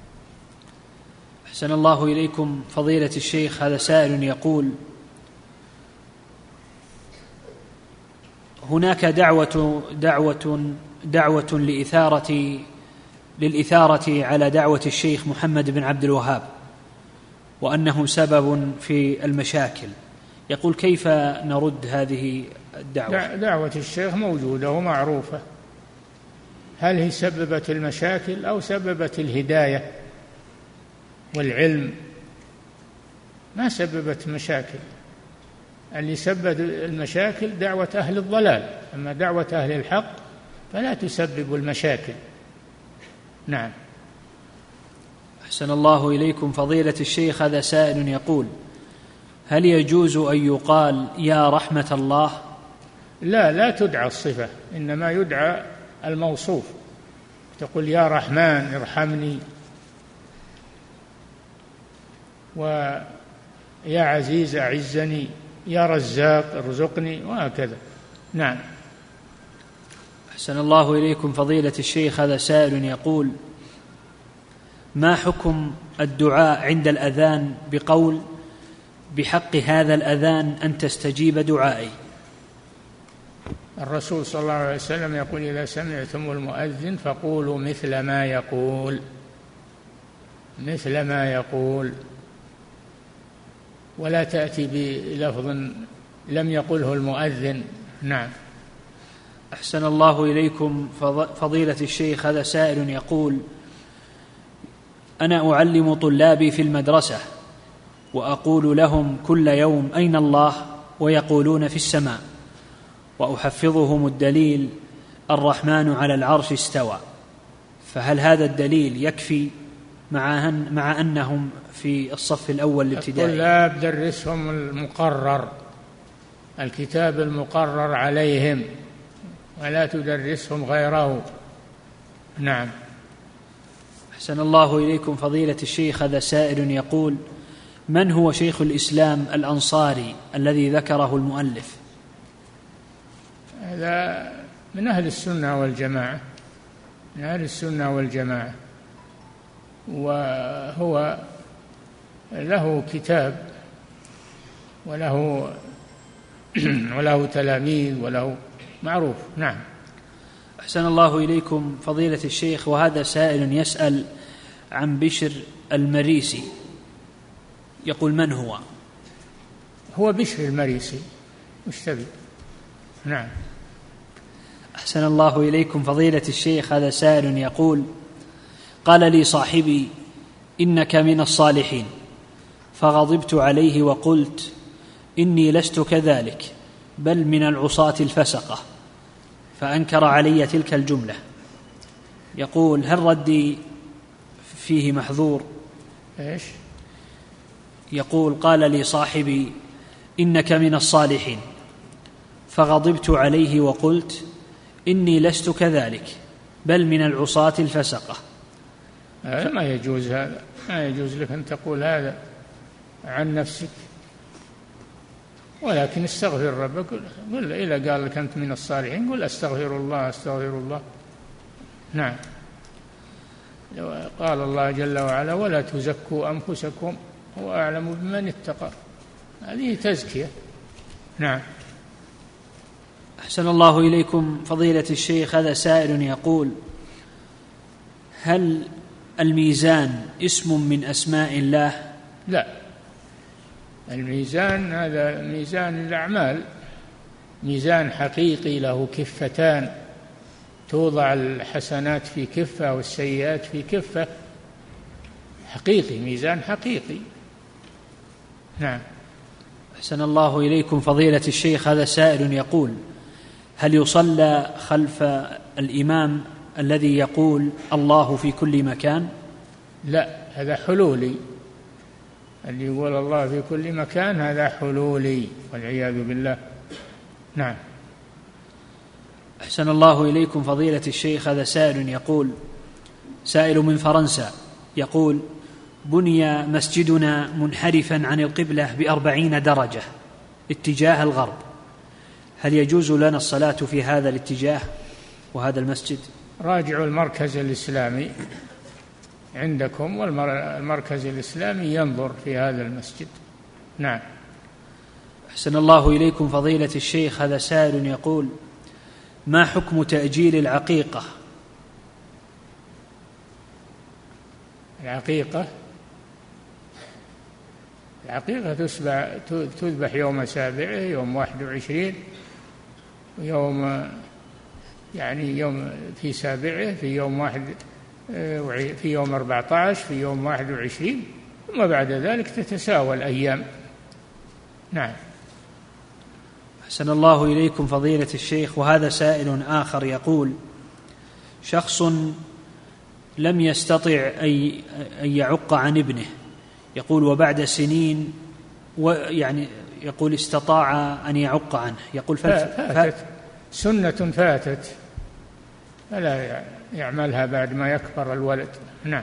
أحسن الله إليكم فضيلة الشيخ، هذا سائل يقول: هناك دعوة دعوة دعوة لإثارة للإثارة على دعوة الشيخ محمد بن عبد الوهاب وأنه سبب في المشاكل، يقول: كيف نرد هذه الدعوة؟ دعوة الشيخ موجودة ومعروفة، هل هي سببت المشاكل أو سببت الهداية والعلم؟ ما سببت مشاكل، اللي سبب المشاكل دعوة أهل الضلال، أما دعوة أهل الحق فلا تسبب المشاكل. نعم. أحسن الله إليكم فضيلة الشيخ، هذا سائل يقول: هل يجوز أن يقال يا رحمة الله؟ لا، لا تدعى الصفة، إنما يدعى الموصوف، تقول يا رحمن ارحمني، ويا عزيز أعزني، يا رزاق ارزقني، وهكذا. نعم. أحسن الله إليكم فضيلة الشيخ، هذا سائل يقول: ما حكم الدعاء عند الأذان بقول: بحق هذا الأذان أن تستجيب دعائي؟ الرسول صلى الله عليه وسلم يقول: إذا سمعتم المؤذن فقولوا مثل ما يقول، مثل ما يقول، ولا تأتي بلفظ لم يقله المؤذن. نعم. أحسن الله إليكم فضيلة الشيخ، هذا سائل يقول: أنا أعلم طلابي في المدرسة وأقول لهم كل يوم أين الله ويقولون في السماء، وأحفظهم الدليل الرحمن على العرش استوى، فهل هذا الدليل يكفي مع, مع أنهم في الصف الأول الابتدائي؟ الطلاب درسهم المقرر، الكتاب المقرر عليهم، ولا تدرسهم غيره. نعم. أحسن الله إليكم فضيلة الشيخ، هذا سائل يقول: من هو شيخ الإسلام الأنصاري الذي ذكره المؤلف؟ هذا من أهل السنة والجماعة، من أهل السنة والجماعة، وهو له كتاب وله وله تلاميذ وله معروف. نعم. أحسن الله إليكم فضيلة الشيخ، وهذا سائل يسأل عن بشر المريسي، يقول: من هو؟ هو بشر المريسي مشتبه. نعم. أحسن الله إليكم فضيلة الشيخ، هذا سائل يقول: قال لي صاحبي: إنك من الصالحين، فغضبت عليه وقلت: إني لست كذلك، بل من العصاة الفسقة، فأنكر علي تلك الجملة. يقول: هل ردي فيه محظور؟ إيش؟ يقول: قال لي صاحبي: إنك من الصالحين، فغضبت عليه وقلت: إني لست كذلك، بل من العصاة الفسقة. هذا ما يجوز، هذا ما يجوز لك أن تقول هذا عن نفسك، ولكن استغفر ربك. قل إذا قال لك أنت من الصالحين قل أستغفر الله أستغفر الله. نعم. قال الله جل وعلا: ولا تزكوا أنفسكم هو أعلم بمن اتقى. هذه تزكية. نعم. أحسن الله إليكم فضيلة الشيخ، هذا سائل يقول: هل الميزان اسم من أسماء الله؟ لا، الميزان هذا ميزان الأعمال، ميزان حقيقي له كفتان، توضع الحسنات في كفة والسيئات في كفة، حقيقي، ميزان حقيقي. نعم. أحسن الله إليكم فضيلة الشيخ، هذا سائل يقول: هل يصلى خلف الإمام الذي يقول الله في كل مكان؟ لا، هذا حلولي، اللي يقول الله في كل مكان هذا حلولي والعياذ بالله. نعم. أحسن الله إليكم فضيلة الشيخ، هذا سائل يقول، سائل من فرنسا يقول: بني مسجدنا منحرفا عن القبلة بأربعين درجة اتجاه الغرب، هل يجوز لنا الصلاة في هذا الاتجاه وهذا المسجد؟ راجعوا المركز الإسلامي عندكم، والمركز الإسلامي ينظر في هذا المسجد. نعم. أحسن الله إليكم فضيلة الشيخ، هذا سائل يقول: ما حكم تأجيل العقيقة؟ العقيقة العقيقة تذبح يوم سابعه، يوم واحد وعشرين، ويوم يعني يوم في سابعه، في يوم واحد، في يوم أربعة عشر، في يوم واحد وعشرين، ثم بعد ذلك تتساوى الأيام. نعم. أحسن الله إليكم فضيلة الشيخ، وهذا سائل آخر يقول: شخص لم يستطع أن يعق عن ابنه، يقول وبعد سنين ويعني يقول استطاع أن يعق عنه، يقول فاتت سنة فاتت فلا يعملها بعد ما يكبر الولد. نعم.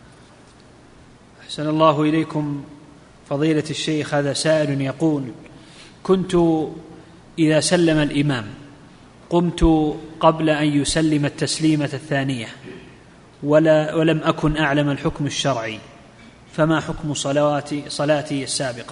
أحسن الله إليكم فضيلة الشيخ، هذا سائل يقول: كنت إذا سلم الإمام قمت قبل أن يسلم التسليمة الثانية ولا ولم أكن أعلم الحكم الشرعي، فما حكم صلاتي صلاتي السابقة؟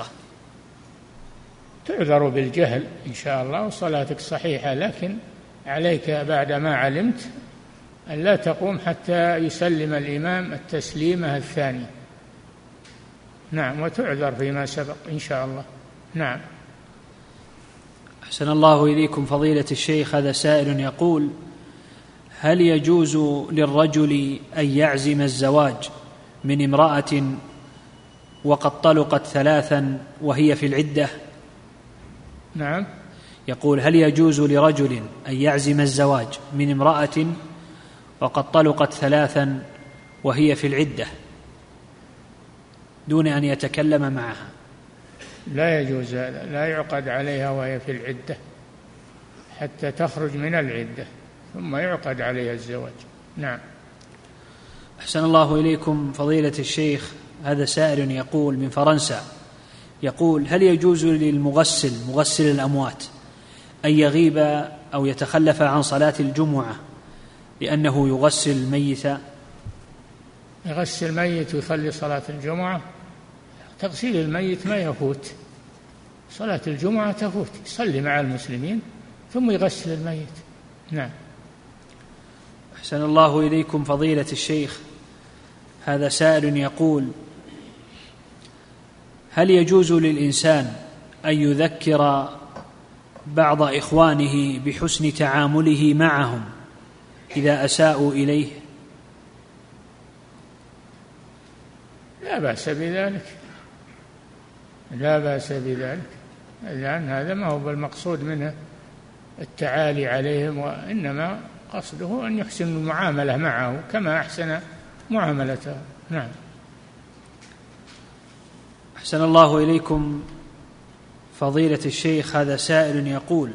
تعذر بالجهل إن شاء الله وصلاتك صحيحة، لكن عليك بعد ما علمت أن لا تقوم حتى يسلم الإمام التسليمة الثانية. نعم، وتعذر فيما سبق إن شاء الله. نعم. أحسن الله إليكم فضيلة الشيخ، هذا سائل يقول: هل يجوز للرجل أن يعزم الزواج من امرأة وقد طلقت ثلاثا وهي في العدة؟ نعم. يقول: هل يجوز لرجل أن يعزم الزواج من امرأة وقد طلقت ثلاثا وهي في العدة دون أن يتكلم معها؟ لا يجوز هذا، لا يعقد عليها وهي في العدة حتى تخرج من العدة ثم يعقد عليها الزواج. نعم. أحسن الله إليكم فضيلة الشيخ، هذا سائل يقول من فرنسا يقول: هل يجوز للمغسل مغسل الأموات أن يغيب أو يتخلف عن صلاة الجمعة لأنه يغسل الميت؟ يغسل الميت ويصلي صلاة الجمعة؟ تغسيل الميت ما يفوت، صلاة الجمعة تفوت، يصلي مع المسلمين ثم يغسل الميت. نعم. أحسن الله إليكم فضيلة الشيخ، هذا سائل يقول: هل يجوز للإنسان أن يذكر بعض إخوانه بحسن تعامله معهم إذا أساءوا إليه؟ لا بأس بذلك، لا بأس بذلك، لأن هذا ما هو بالمقصود منه التعالي عليهم، وإنما قصده أن يحسن المعاملة معه كما أحسن معاملته. نعم. أحسن الله إليكم فضيلة الشيخ، هذا سائل يقول: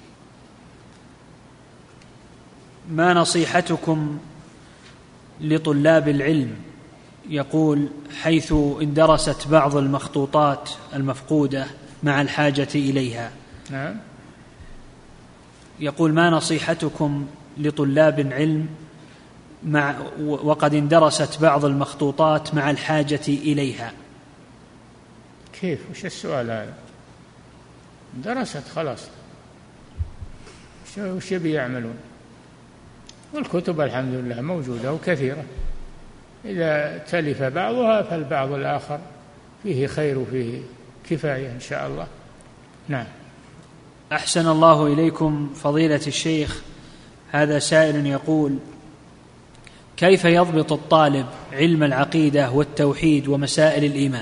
ما نصيحتكم لطلاب العلم، يقول حيث اندرست بعض المخطوطات المفقودة مع الحاجة إليها؟ نعم. يقول: ما نصيحتكم لطلاب العلم مع وقد اندرست بعض المخطوطات مع الحاجة إليها. كيف؟ وش السؤال هذا؟ درست خلاص، وش يبي يعملون؟ والكتب الحمد لله موجودة وكثيرة، إذا تلف بعضها فالبعض الآخر فيه خير وفيه كفاية إن شاء الله. نعم. أحسن الله إليكم فضيلة الشيخ، هذا سائل يقول: كيف يضبط الطالب علم العقيدة والتوحيد ومسائل الإيمان؟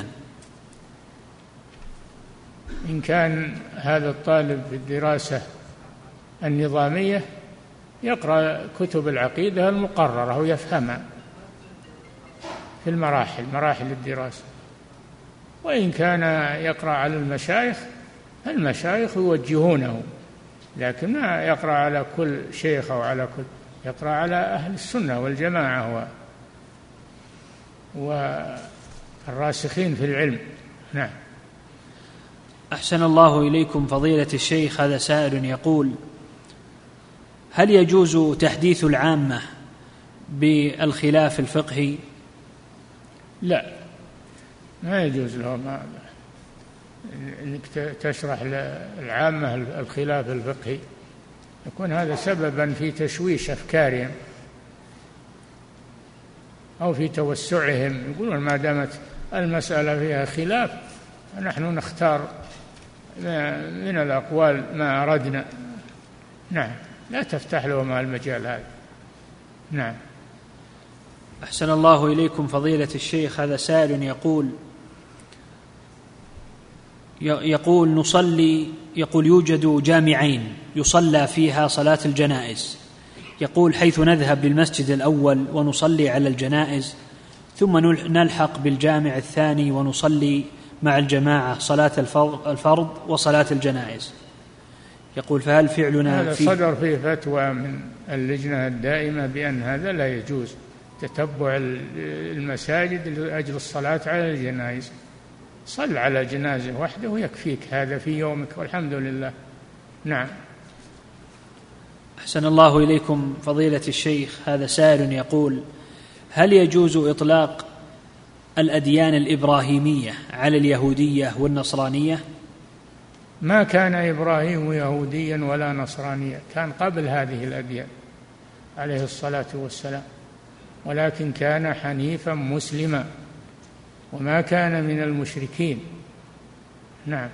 إن كان هذا الطالب في الدراسة النظامية يقرأ كتب العقيدة المقررة ويفهمها في المراحل مراحل الدراسة، وإن كان يقرأ على المشايخ المشايخ يوجهونه، لكن ما يقرأ على كل شيخ أو على كل، يقرأ على أهل السنة والجماعة والراسخين في العلم. نعم. أحسن الله إليكم فضيلة الشيخ، هذا سائل يقول: هل يجوز تحديث العامة بالخلاف الفقهي؟ لا، ما يجوز لهم أنك تشرح للعامة الخلاف الفقهي، يكون هذا سببا في تشويش أفكارهم أو في توسعهم. يقولون ما دامت المسألة فيها خلاف نحن نختار من الأقوال ما أردنا. نعم، لا تفتح لهم المجال هذا. نعم. أحسن الله إليكم فضيلة الشيخ، هذا سائل يقول يقول نصلي يقول يوجد جامعين يصلى فيها صلاة الجنائز، يقول حيث نذهب للمسجد الأول ونصلي على الجنائز، ثم نلحق بالجامع الثاني ونصلي مع الجماعة صلاة الفرض وصلاة الجنائز. يقول فهل فعلنا هذا صدر فيه فتوى من اللجنة الدائمة بأن هذا لا يجوز، تتبع المساجد لأجل الصلاة على الجنائز. صل على جنازة واحدة ويكفيك هذا في يومك والحمد لله. نعم. أحسن الله إليكم فضيلة الشيخ، هذا سائل يقول: هل يجوز إطلاق الأديان الإبراهيمية على اليهودية والنصرانية؟ ما كان إبراهيم يهوديا ولا نصرانيا، كان قبل هذه الأديان عليه الصلاة والسلام، ولكن كان حنيفا مسلما وما كان من المشركين. نعم.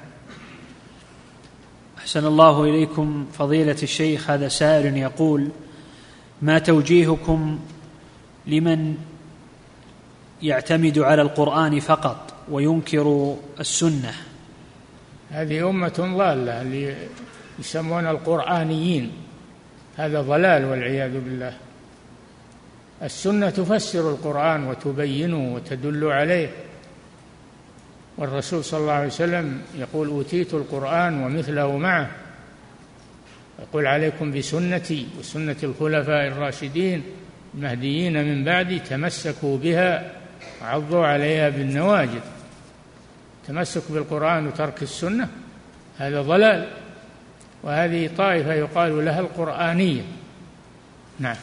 أحسن الله إليكم فضيلة الشيخ، هذا سائل يقول: ما توجيهكم لمن يعتمد على القرآن فقط وينكر السنة؟ هذه أمة ضالة اللي يسمون القرآنيين، هذا ضلال والعياذ بالله. السنة تفسر القرآن وتبينه وتدل عليه، والرسول صلى الله عليه وسلم يقول: أوتيت القرآن ومثله معه، يقول: عليكم بسنتي وسنة الخلفاء الراشدين المهديين من بعدي، تمسكوا بها وعضوا عليها بالنواجذ. تمسك بالقرآن وترك السنة هذا ضلال، وهذه طائفة يقال لها القرآنية. نعم.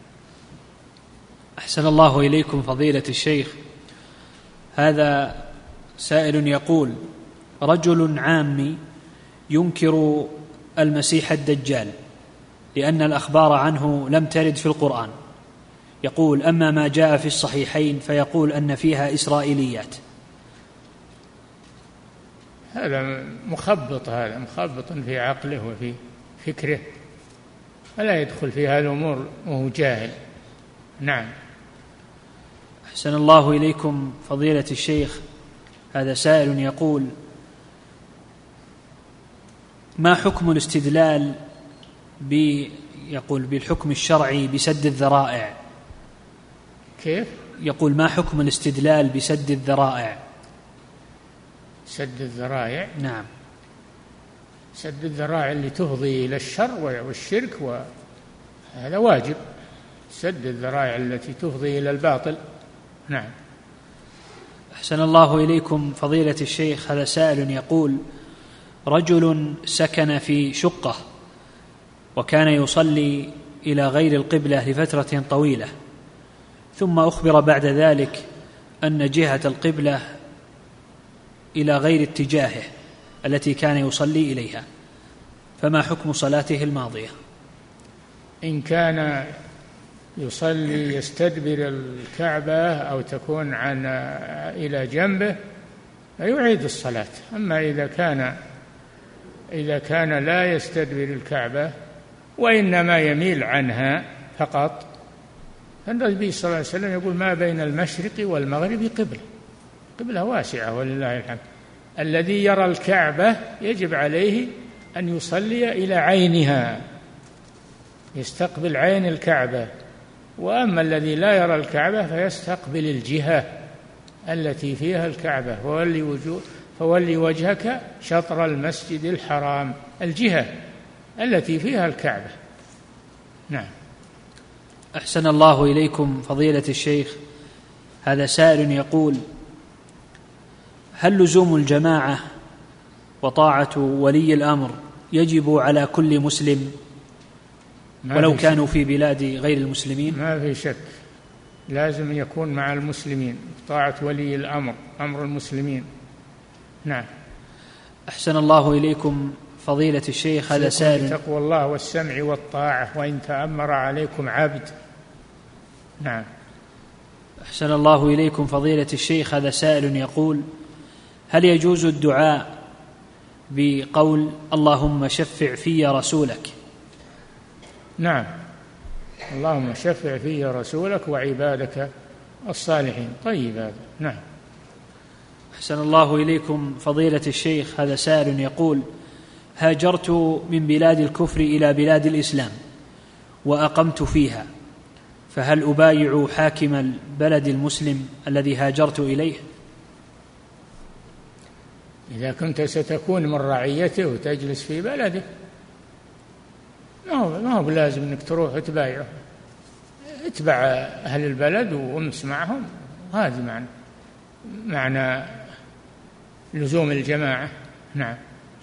أحسن الله إليكم فضيلة الشيخ، هذا سائل يقول: رجل عامي ينكر المسيح الدجال لأن الأخبار عنه لم ترد في القرآن، يقول: أما ما جاء في الصحيحين فيقول أن فيها إسرائيليات. هذا مخبط، هذا مخبط في عقله وفي فكره، فلا يدخل في هذه الأمور وهو جاهل. نعم. أحسن الله إليكم فضيلة الشيخ، هذا سائل يقول: ما حكم الاستدلال يقول بالحكم الشرعي بسد الذرائع؟ كيف؟ يقول: ما حكم الاستدلال بسد الذرائع؟ سد الذرائع؟ نعم. سد الذرائع اللي تفضي إلى الشر والشرك، وهذا واجب، سد الذرائع التي تفضي إلى الباطل. نعم. أحسن الله إليكم فضيلة الشيخ، هذا سائل يقول: رجل سكن في شقة وكان يصلي إلى غير القبلة لفترة طويلة، ثم أخبر بعد ذلك أن جهة القبلة إلى غير اتجاهه التي كان يصلي إليها، فما حكم صلاته الماضية؟ إن كان يصلي يستدبر الكعبة أو تكون عن إلى جنبه فيعيد الصلاة. أما إذا كان إذا كان لا يستدبر الكعبة وإنما يميل عنها فقط، فالنبي صلى الله عليه وسلم يقول ما بين المشرق والمغرب قبلة، قبلة واسعة ولله الحمد. الذي يرى الكعبة يجب عليه أن يصلي إلى عينها، يستقبل عين الكعبة. وأما الذي لا يرى الكعبة فيستقبل الجهة التي فيها الكعبة، فولي, وجوه فولي وجهك شطر المسجد الحرام، الجهة التي فيها الكعبة. نعم. أحسن الله إليكم فضيلة الشيخ، هذا سائل يقول: هل لزوم الجماعة وطاعة ولي الأمر يجب على كل مسلم ولو كانوا في بلاد غير المسلمين؟ ما في شك، لازم يكون مع المسلمين، طاعة ولي الأمر، أمر المسلمين. نعم. أحسن الله إليكم فضيلة الشيخ، هذا سائل: تقوى الله والسمع والطاعة وإن تأمر عليكم عبد. نعم. أحسن الله إليكم فضيلة الشيخ، هذا سائل يقول: هل يجوز الدعاء بقول اللهم شفع في رسولك؟ نعم، اللهم شفع في رسولك وعبادك الصالحين. طيب هذا. نعم. أحسن الله إليكم فضيلة الشيخ، هذا سائل يقول: هاجرت من بلاد الكفر إلى بلاد الإسلام وأقمت فيها، فهل أبايع حاكم البلد المسلم الذي هاجرت إليه؟ إذا كنت ستكون من رعيته وتجلس في بلده ما هو ما هو لازم انك تروح تبايعه، اتبع اهل البلد وامس معهم. هذه معنى معنى لزوم الجماعة. نعم.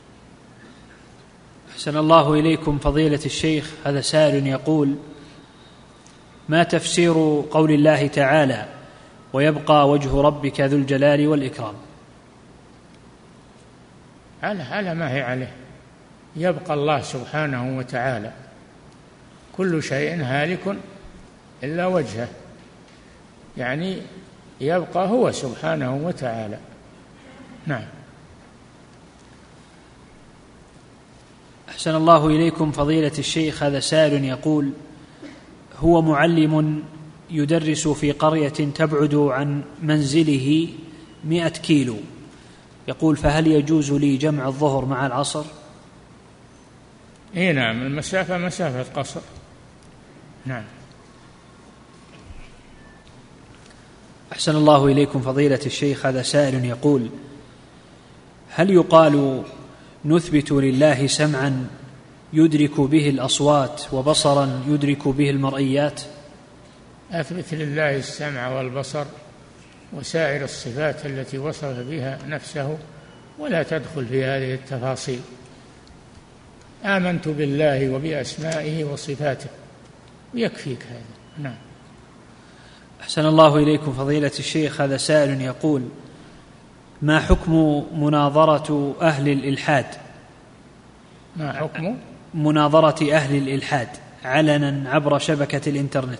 أحسن الله إليكم فضيلة الشيخ، هذا سائل يقول: ما تفسير قول الله تعالى ويبقى وجه ربك ذو الجلال والإكرام؟ على على ما هي عليه، يبقى الله سبحانه وتعالى، كل شيء هالك إلا وجهه، يعني يبقى هو سبحانه وتعالى. نعم. أحسن الله إليكم فضيلة الشيخ، هذا سائل يقول: هو معلم يدرس في قرية تبعد عن منزله مئة كيلو، يقول: فهل يجوز لي جمع الظهر مع العصر؟ إيه نعم، المسافة مسافة قصر. نعم. أحسن الله إليكم فضيلة الشيخ، هذا سائل يقول: هل يقال نثبت لله سمعا يدرك به الأصوات وبصرا يدرك به المرئيات؟ أثبت لله السمع والبصر وسائر الصفات التي وصف بها نفسه، ولا تدخل في هذه التفاصيل. آمنت بالله وبأسمائه وصفاته ويكفيك هذا. نعم. أحسن الله إليكم فضيلة الشيخ، هذا سائل يقول: ما حكم مناظرة أهل الإلحاد؟ ما حكم مناظرة أهل الإلحاد علنا عبر شبكة الإنترنت؟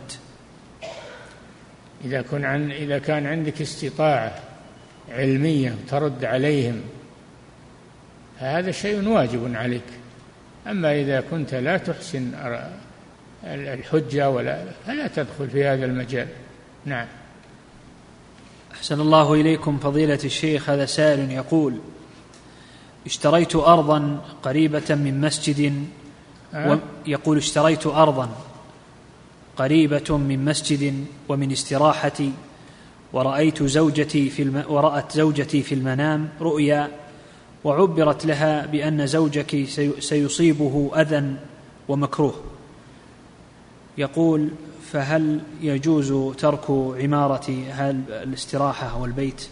إذا كان عن إذا كان عندك استطاعة علمية ترد عليهم فهذا شيء واجب عليك. أما إذا كنت لا تحسن الحجة ولا فلا تدخل في هذا المجال. نعم. أحسن الله إليكم فضيلة الشيخ، هذا سائل يقول: اشتريت أرضا قريبة من مسجد أه؟ يقول: اشتريت أرضا قريبة من مسجد ومن استراحتي، ورأيت زوجتي في الم... ورأت زوجتي في المنام رؤيا، وعبرت لها بأن زوجك سيصيبه أذى ومكروه. يقول: فهل يجوز ترك عمارة الاستراحة والبيت؟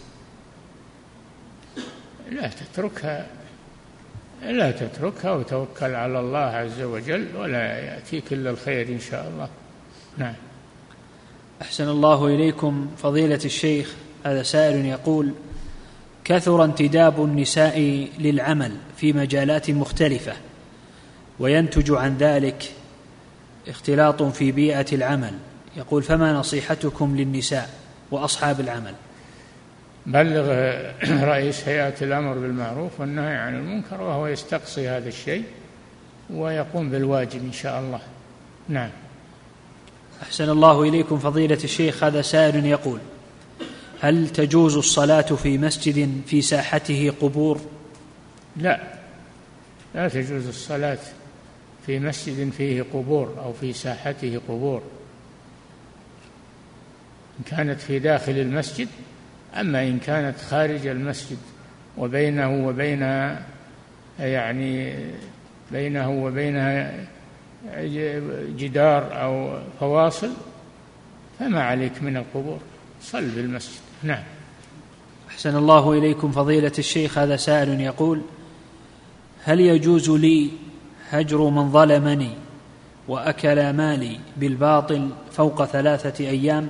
لا تتركها، لا تتركها وتوكل على الله عز وجل، ولا يأتيك إلا الخير إن شاء الله. نعم. أحسن الله إليكم فضيلة الشيخ، هذا سائل يقول: كثر انتداب النساء للعمل في مجالات مختلفة، وينتج عن ذلك اختلاط في بيئة العمل. يقول: فما نصيحتكم للنساء وأصحاب العمل؟ بلغ رئيس هيئة الأمر بالمعروف والنهي عن المنكر وهو يستقصي هذا الشيء ويقوم بالواجب إن شاء الله. نعم. أحسن الله إليكم فضيلة الشيخ، هذا سائل يقول: هل تجوز الصلاة في مسجد في ساحته قبور؟ لا، لا تجوز الصلاة في مسجد فيه قبور أو في ساحته قبور، إن كانت في داخل المسجد. أما إن كانت خارج المسجد وبينه وبينها يعني بينه وبينها جدار أو فواصل فما عليك من القبور، صل بالمسجد. نعم. أحسن الله إليكم فضيلة الشيخ، هذا سائل يقول: هل يجوز لي هجر من ظلمني وأكل مالي بالباطل فوق ثلاثة أيام؟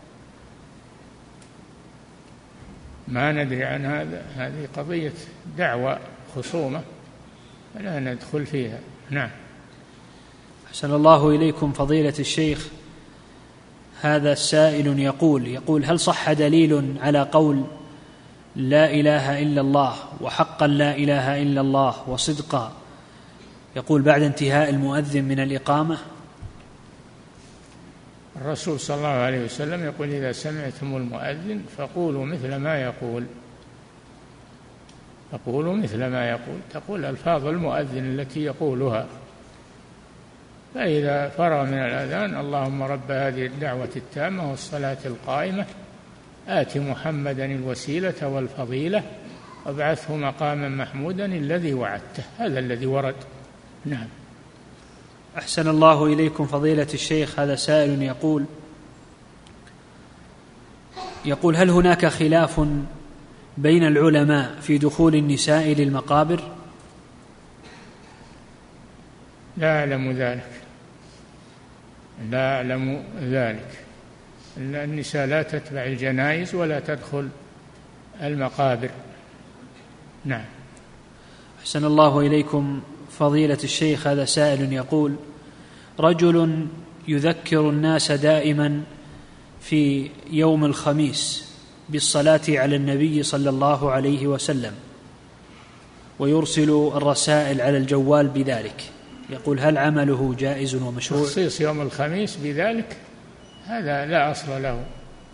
ما ندري عن هذا، هذه قضية دعوة خصومة فلا ندخل فيها. نعم. أحسن الله إليكم فضيلة الشيخ، هذا السائل يقول يقول هل صح دليل على قول لا إله إلا الله وحقا لا إله إلا الله وصدقا، يقول بعد انتهاء المؤذن من الإقامة؟ الرسول صلى الله عليه وسلم يقول: إذا سمعتم المؤذن فقولوا مثل ما يقول، فقولوا مثل ما يقول، تقول ألفاظ المؤذن التي يقولها. فإذا فرغ من الأذان: اللهم رب هذه الدعوة التامة والصلاة القائمة آت محمدا الوسيلة والفضيلة وابعثه مقاما محمودا الذي وعدته، هذا الذي ورد. نعم. أحسن الله إليكم فضيلة الشيخ، هذا سائل يقول يقول هل هناك خلاف بين العلماء في دخول النساء للمقابر؟ لا أعلم ذلك، لا أعلم ذلك. النساء لا تتبع الجنائز ولا تدخل المقابر. نعم. أحسن الله إليكم فضيلة الشيخ، هذا سائل يقول رجل يذكر الناس دائما في يوم الخميس بالصلاة على النبي صلى الله عليه وسلم ويرسل الرسائل على الجوال بذلك، يقول هل عمله جائز ومشروع؟ تخصيص يوم الخميس بذلك هذا لا أصل له.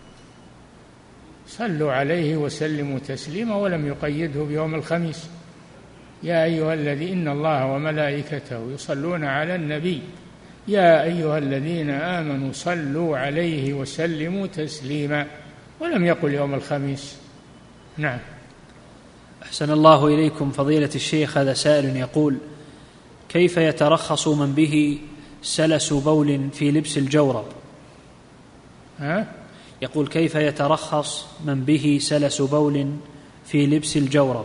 صلوا عليه وسلموا تسليما، ولم يقيده بيوم الخميس. يا أيها الذين إن الله وملائكته يصلون على النبي يا أيها الذين آمنوا صلوا عليه وسلموا تسليما، ولم يقل يوم الخميس. نعم. أحسن الله إليكم فضيلة الشيخ، هذا سائل يقول كيف يترخص من به سلس بول في لبس الجورب؟ ها؟ يقول كيف يترخص من به سلس بول في لبس الجورب؟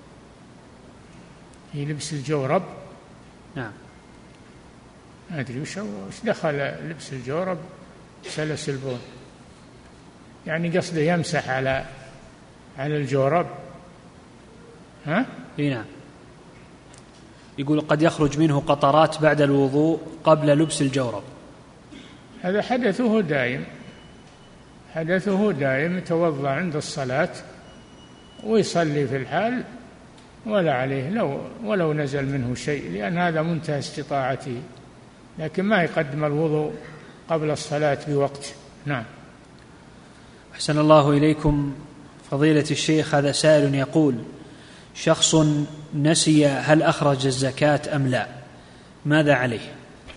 في لبس الجورب؟ نعم. ما أدري وش دخل لبس الجورب سلس البول، يعني قصده يمسح على على الجورب. ها؟ اي نعم. يقول قد يخرج منه قطرات بعد الوضوء قبل لبس الجورب. هذا حدثه دائم، حدثه دائم، يتوضأ عند الصلاة ويصلي في الحال ولا عليه لو ولو نزل منه شيء، لأن هذا منتهى استطاعته، لكن ما يقدم الوضوء قبل الصلاة بوقت. نعم. أحسن الله إليكم فضيلة الشيخ، هذا سائل يقول شخص نسي هل أخرج الزكاة أم لا، ماذا عليه؟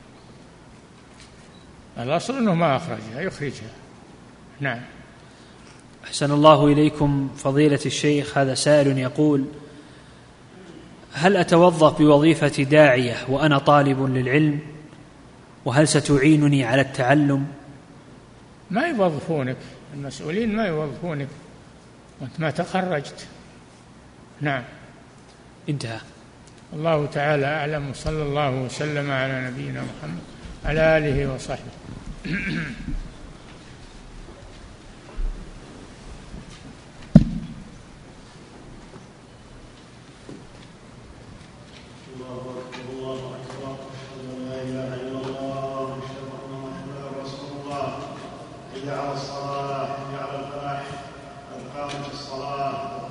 الأصل أنه ما أخرجها، يخرجها. نعم. أحسن الله إليكم فضيلة الشيخ، هذا سائل يقول هل أتوظف بوظيفة داعية وأنا طالب للعلم، وهل ستعينني على التعلم؟ ما يوظفونك، المسؤولين ما يوظفونك وأنت ما تخرجت. نعم. انتهى. الله تعالى أعلم، وصلى الله وسلم على نبينا محمد على آله وصحبه. الصلاة.